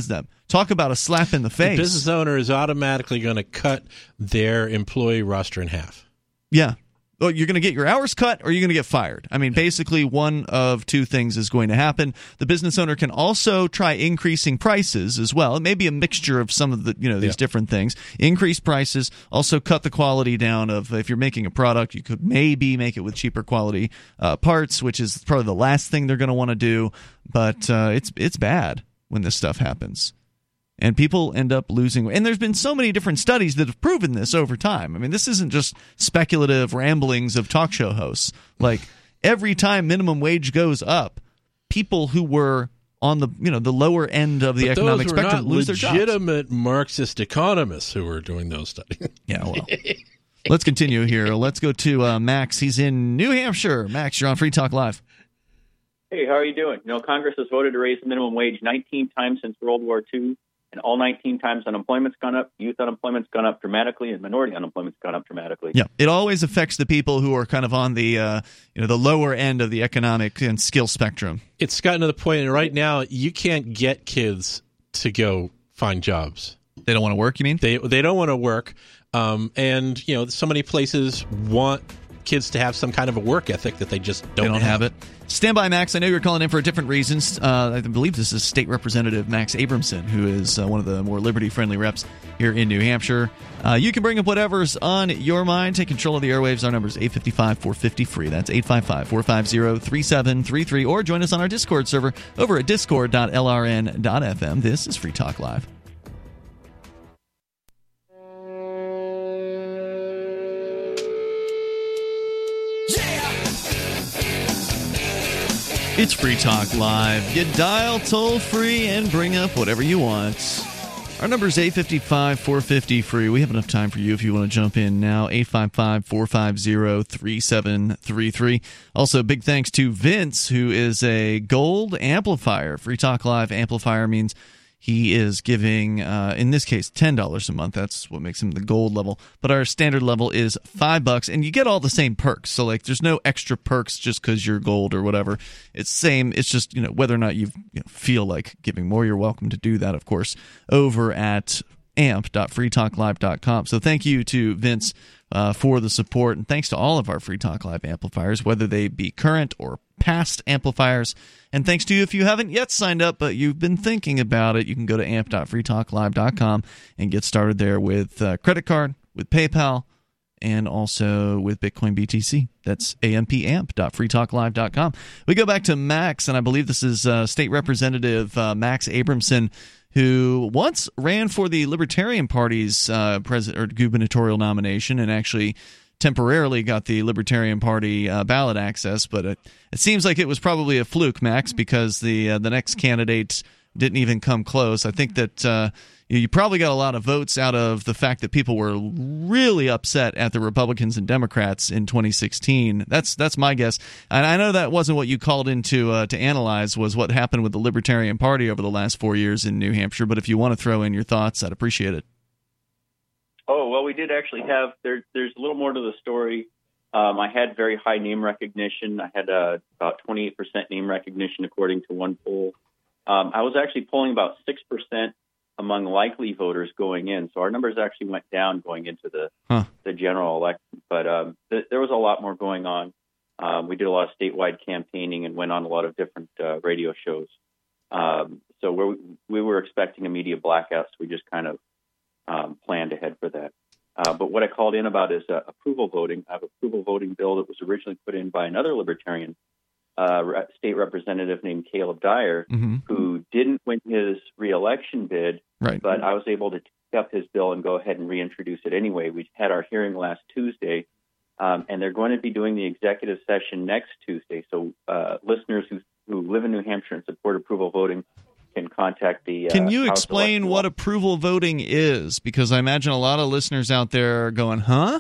talk about a slap in the face. The business owner is automatically going to cut their employee roster in half. Yeah. Well, you're going to get your hours cut or you're going to get fired. I mean, basically one of two things is going to happen. The business owner can also try increasing prices as well. It may be a mixture of some of the, these different things. Increase prices, also cut the quality down of, if you're making a product, you could maybe make it with cheaper quality parts, which is probably the last thing they're going to want to do. But it's bad when this stuff happens. And people end up losing. And there's been so many different studies that have proven this over time. I mean, this isn't just speculative ramblings of talk show hosts. Like, every time minimum wage goes up, people who were on the the lower end of the economic spectrum lose their jobs. Legitimate Marxist economists who were doing those studies. Yeah, well. Let's continue here. Let's go to Max. He's in New Hampshire. Max, you're on Free Talk Live. Hey, how are you doing? Congress has voted to raise the minimum wage 19 times since World War II. And all 19 times unemployment's gone up, youth unemployment's gone up dramatically, and minority unemployment's gone up dramatically. Yeah, it always affects the people who are kind of on the the lower end of the economic and skill spectrum. It's gotten to the point right now you can't get kids to go find jobs. They don't want to work, you mean? They don't want to work, and so many places want kids to have some kind of a work ethic that they just don't have it. Stand by, Max. I know you're calling in for different reasons. I believe this is State Representative Max Abramson, who is one of the more liberty-friendly reps here in New Hampshire. You can bring up whatever's on your mind. Take control of the airwaves. Our number is 855-450-FREE. That's 855-450-3733. Or join us on our Discord server over at discord.lrn.fm. This is Free Talk Live. It's Free Talk Live. You dial toll-free and bring up whatever you want. Our number is 855-450-FREE. We have enough time for you if you want to jump in now. 855-450-3733. Also, big thanks to Vince, who is a gold amplifier. Free Talk Live amplifier means he is giving, in this case, $10 a month. That's what makes him the gold level. But our standard level is $5, and you get all the same perks. So, there's no extra perks just because you're gold or whatever. It's same. It's just, whether or not you feel like giving more, you're welcome to do that, of course, over at amp.freetalklive.com. So thank you to Vince for the support, and thanks to all of our Free Talk Live amplifiers, whether they be current or past amplifiers. And thanks to you if you haven't yet signed up, but you've been thinking about it, you can go to amp.freetalklive.com and get started there with credit card, with PayPal, and also with Bitcoin BTC. That's amp.freetalklive.com. We go back to Max, and I believe this is State Representative Max Abramson, who once ran for the Libertarian Party's gubernatorial nomination and actually temporarily got the Libertarian Party ballot access, but it seems like it was probably a fluke, Max, because the next candidate didn't even come close. I think that you probably got a lot of votes out of the fact that people were really upset at the Republicans and Democrats in 2016. That's my guess. And I know that wasn't what you called in to analyze, was what happened with the Libertarian Party over the last 4 years in New Hampshire. But if you want to throw in your thoughts, I'd appreciate it. Oh, well, we did actually have, there's a little more to the story. I had very high name recognition. I had about 28% name recognition, according to one poll. I was actually polling about 6% among likely voters going in. So our numbers actually went down going into the general election. But there was a lot more going on. We did a lot of statewide campaigning and went on a lot of different radio shows. So we were expecting a media blackout, so we just kind of planned ahead for that. But what I called in about is approval voting. I have an approval voting bill that was originally put in by another Libertarian state representative named Caleb Dyer, who didn't win his reelection bid, but I was able to take up his bill and go ahead and reintroduce it anyway. We had our hearing last Tuesday, and they're going to be doing the executive session next Tuesday. So listeners who live in New Hampshire and support approval voting can contact the Can you explain what approval voting is? Because I imagine a lot of listeners out there are going, huh?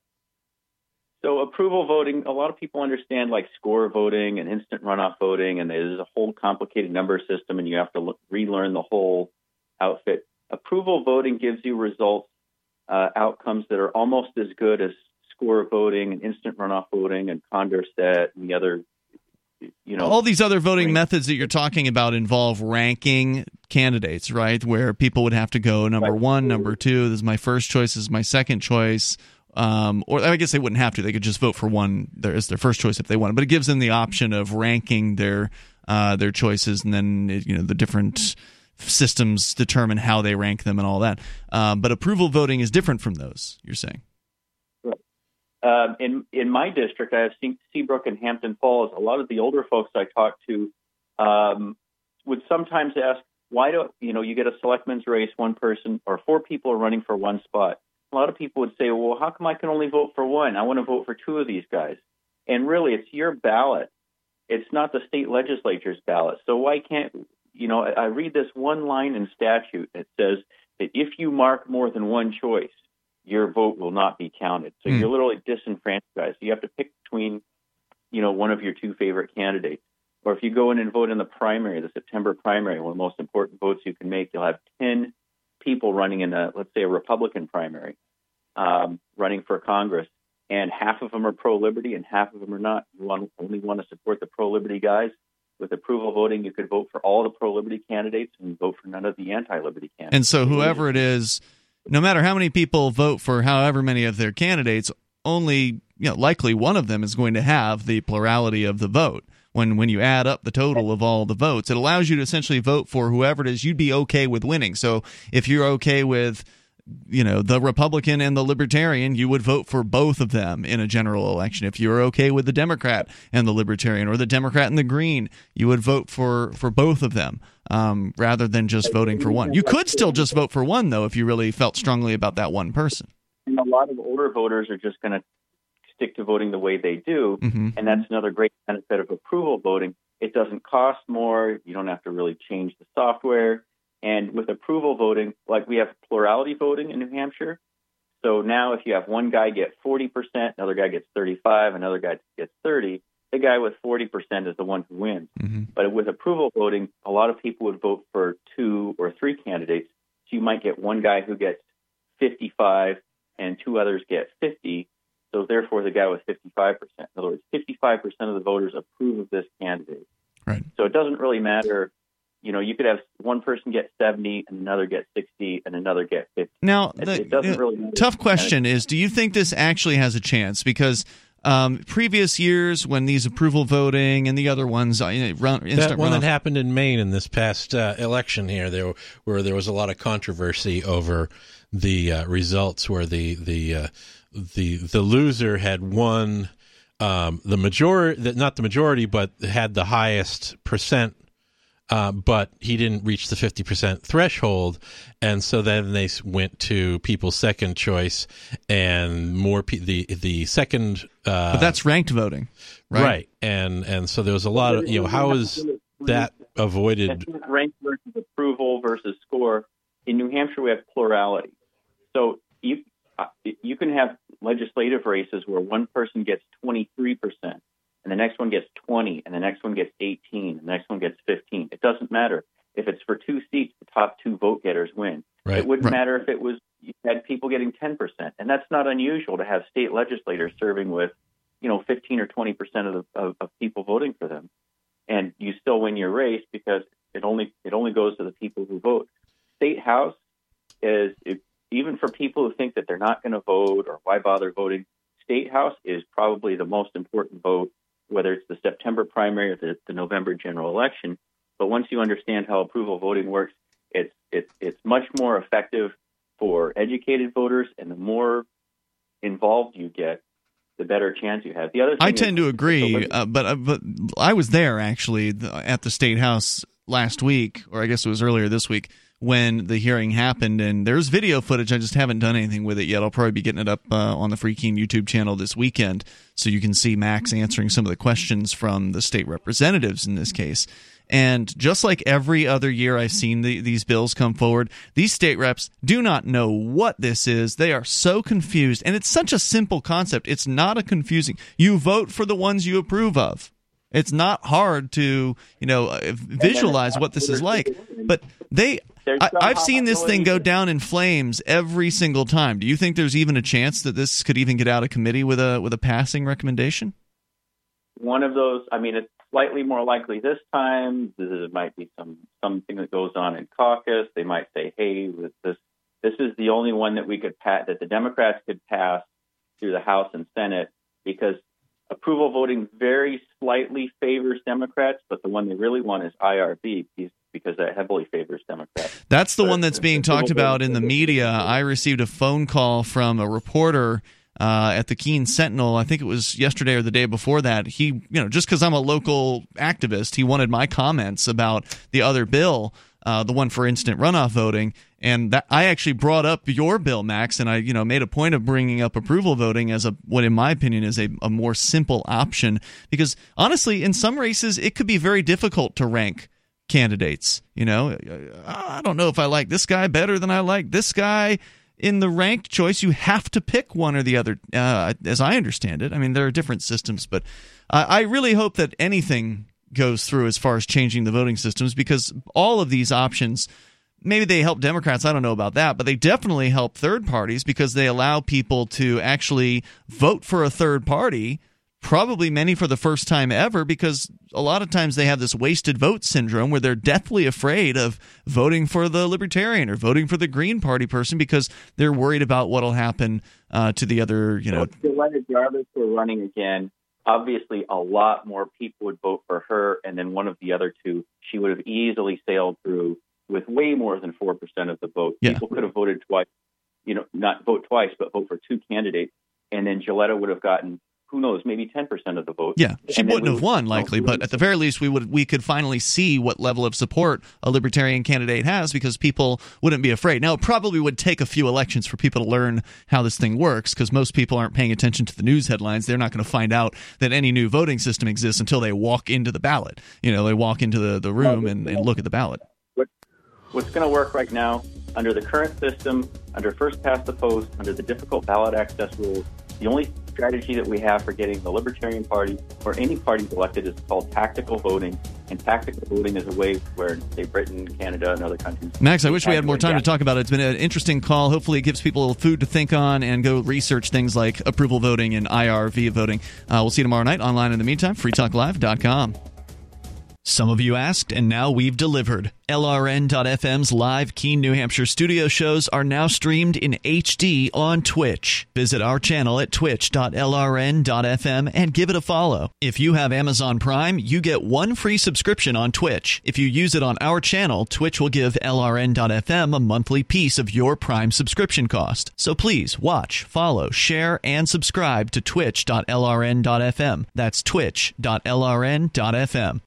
So approval voting, a lot of people understand like score voting and instant runoff voting, and there's a whole complicated number system, and you have to relearn the whole outfit. Approval voting gives you results, outcomes that are almost as good as score voting and instant runoff voting and Condorcet and the other all these other voting methods that you're talking about involve ranking candidates, right? Where people would have to go number one, number two. This is my first choice. This is my second choice. Or I guess they wouldn't have to. They could just vote for one as their first choice if they wanted. But it gives them the option of ranking their choices, and then the different systems determine how they rank them and all that. But approval voting is different from those, you're saying. In my district, I have Seabrook and Hampton Falls. A lot of the older folks I talk to would sometimes ask, why do you get a selectman's race, one person or four people are running for one spot? A lot of people would say, well, how come I can only vote for one? I want to vote for two of these guys. And really, it's your ballot. It's not the state legislature's ballot. So why can't, I read this one line in statute that says that if you mark more than one choice, your vote will not be counted. So you're literally disenfranchised. You have to pick between, one of your two favorite candidates. Or if you go in and vote in the primary, the September primary, one of the most important votes you can make, you'll have 10 people running in let's say a Republican primary, running for Congress, and half of them are pro-liberty and half of them are not. You only want to support the pro-liberty guys. With approval voting, you could vote for all the pro-liberty candidates and vote for none of the anti-liberty candidates. And so whoever it is, no matter how many people vote for however many of their candidates, only likely one of them is going to have the plurality of the vote. When you add up the total of all the votes, it allows you to essentially vote for whoever it is you'd be okay with winning. So if you're okay with the Republican and the Libertarian, you would vote for both of them in a general election. If you're okay with the Democrat and the Libertarian, or the Democrat and the Green, you would vote for both of them rather than just voting for one. You could still just vote for one, though, if you really felt strongly about that one person. And a lot of older voters are just going to stick to voting the way they do, and that's another great benefit of approval voting. It doesn't cost more. You don't have to really change the software. And with approval voting, like we have plurality voting in New Hampshire. So now if you have one guy get 40%, another guy gets 35%, another guy gets 30%, the guy with 40% is the one who wins. But with approval voting, a lot of people would vote for two or three candidates. So you might get one guy who gets 55% and two others get 50%. So therefore, the guy with 55%. In other words, 55% of the voters approve of this candidate. Right. So it doesn't really matter. You could have one person get 70 and another get 60 and another get 50. Now, it doesn't really matter. Tough question is, do you think this actually has a chance? Because previous years when these approval voting and the other ones, that one that happened in Maine in this past election here, there was a lot of controversy over the results, where the loser had won the majority, not the majority, but had the highest percent. But he didn't reach the 50% threshold, and so then they went to people's second choice, and more the second. But that's ranked voting, right? Right, and so there was a lot of how is that avoided? Ranked versus approval versus score. In New Hampshire, we have plurality, so you can have legislative races where one person gets 23%. And the next one gets 20, and the next one gets 18, and the next one gets 15. It doesn't matter. If it's for two seats, the top two vote getters win. Right. It wouldn't matter if you had people getting 10%. And that's not unusual to have state legislators serving with, 15 or 20% of people voting for them. And you still win your race because it only goes to the people who vote. State House is, even for people who think that they're not going to vote or why bother voting, State House is probably the most important vote, whether it's the September primary or the November general election. But once you understand how approval voting works, it's much more effective for educated voters, and the more involved you get, the better chance you have. The other thing I tend to agree, but I was there actually at the State House last week, or I guess it was earlier this week, when the hearing happened, and there's video footage. I just haven't done anything with it yet. I'll probably be getting it up on the Free Keene YouTube channel this weekend, so you can see Max answering some of the questions from the state representatives in this case. And just like every other year I've seen these bills come forward, these state reps do not know what this is. They are so confused, and it's such a simple concept. It's not a confusing. You vote for the ones you approve of. It's not hard to visualize what this is like, but I've seen this thing go down in flames every single time. Do you think there's even a chance that this could even get out of committee with a passing recommendation? One of those, slightly more likely this time. There might be something that goes on in caucus. They might say, hey, with this is the only one that we could pass, that the Democrats could pass through the House and Senate, because approval voting very slightly favors Democrats, but the one they really want is IRV, because that heavily favors Democrats. That's the one that's being talked about in the media. I received a phone call from a reporter at the Keene Sentinel. I think it was yesterday or the day before that. He, just because I'm a local activist, he wanted my comments about the other bill, the one for instant runoff voting. And that, I actually brought up your bill, Max, and I made a point of bringing up approval voting as what in my opinion is a more simple option, because honestly, in some races it could be very difficult to rank candidates. I don't know if I like this guy better than I like this guy. In the ranked choice, you have to pick one or the other, as I understand it. I mean, there are different systems, but I really hope that anything goes through as far as changing the voting systems, because all of these options, maybe they help Democrats, I don't know about that, but they definitely help third parties, because they allow people to actually vote for a third party, probably many for the first time ever, because a lot of times they have this wasted vote syndrome where they're deathly afraid of voting for the Libertarian or voting for the Green Party person because they're worried about what will happen to the other, If Shaletta Jarvis were running again, obviously a lot more people would vote for her, and then one of the other two, she would have easily sailed through with way more than 4% of the vote. Yeah. People could have voted twice, not vote twice, but vote for two candidates, and then Shaletta would have gotten, who knows, maybe 10% of the vote. Yeah, she wouldn't have won likely, but at the very least we could finally see what level of support a Libertarian candidate has, because people wouldn't be afraid. Now, it probably would take a few elections for people to learn how this thing works, because most people aren't paying attention to the news headlines. They're not going to find out that any new voting system exists until they walk into the ballot. They walk into the room and look at the ballot. What's going to work right now, under the current system, under first past the post, under the difficult ballot access rules, the only strategy that we have for getting the Libertarian Party or any party elected is called tactical voting. And tactical voting is a way where, say, Britain, Canada, and other countries. Max, I wish we had more time to talk about it. It's been an interesting call. Hopefully it gives people food to think on and go research things like approval voting and IRV voting. We'll see you tomorrow night online. In the meantime, freetalklive.com. Some of you asked, and now we've delivered. LRN.FM's live Keene, New Hampshire studio shows are now streamed in HD on Twitch. Visit our channel at twitch.lrn.fm and give it a follow. If you have Amazon Prime, you get one free subscription on Twitch. If you use it on our channel, Twitch will give LRN.FM a monthly piece of your Prime subscription cost. So please watch, follow, share, and subscribe to twitch.lrn.fm. That's twitch.lrn.fm.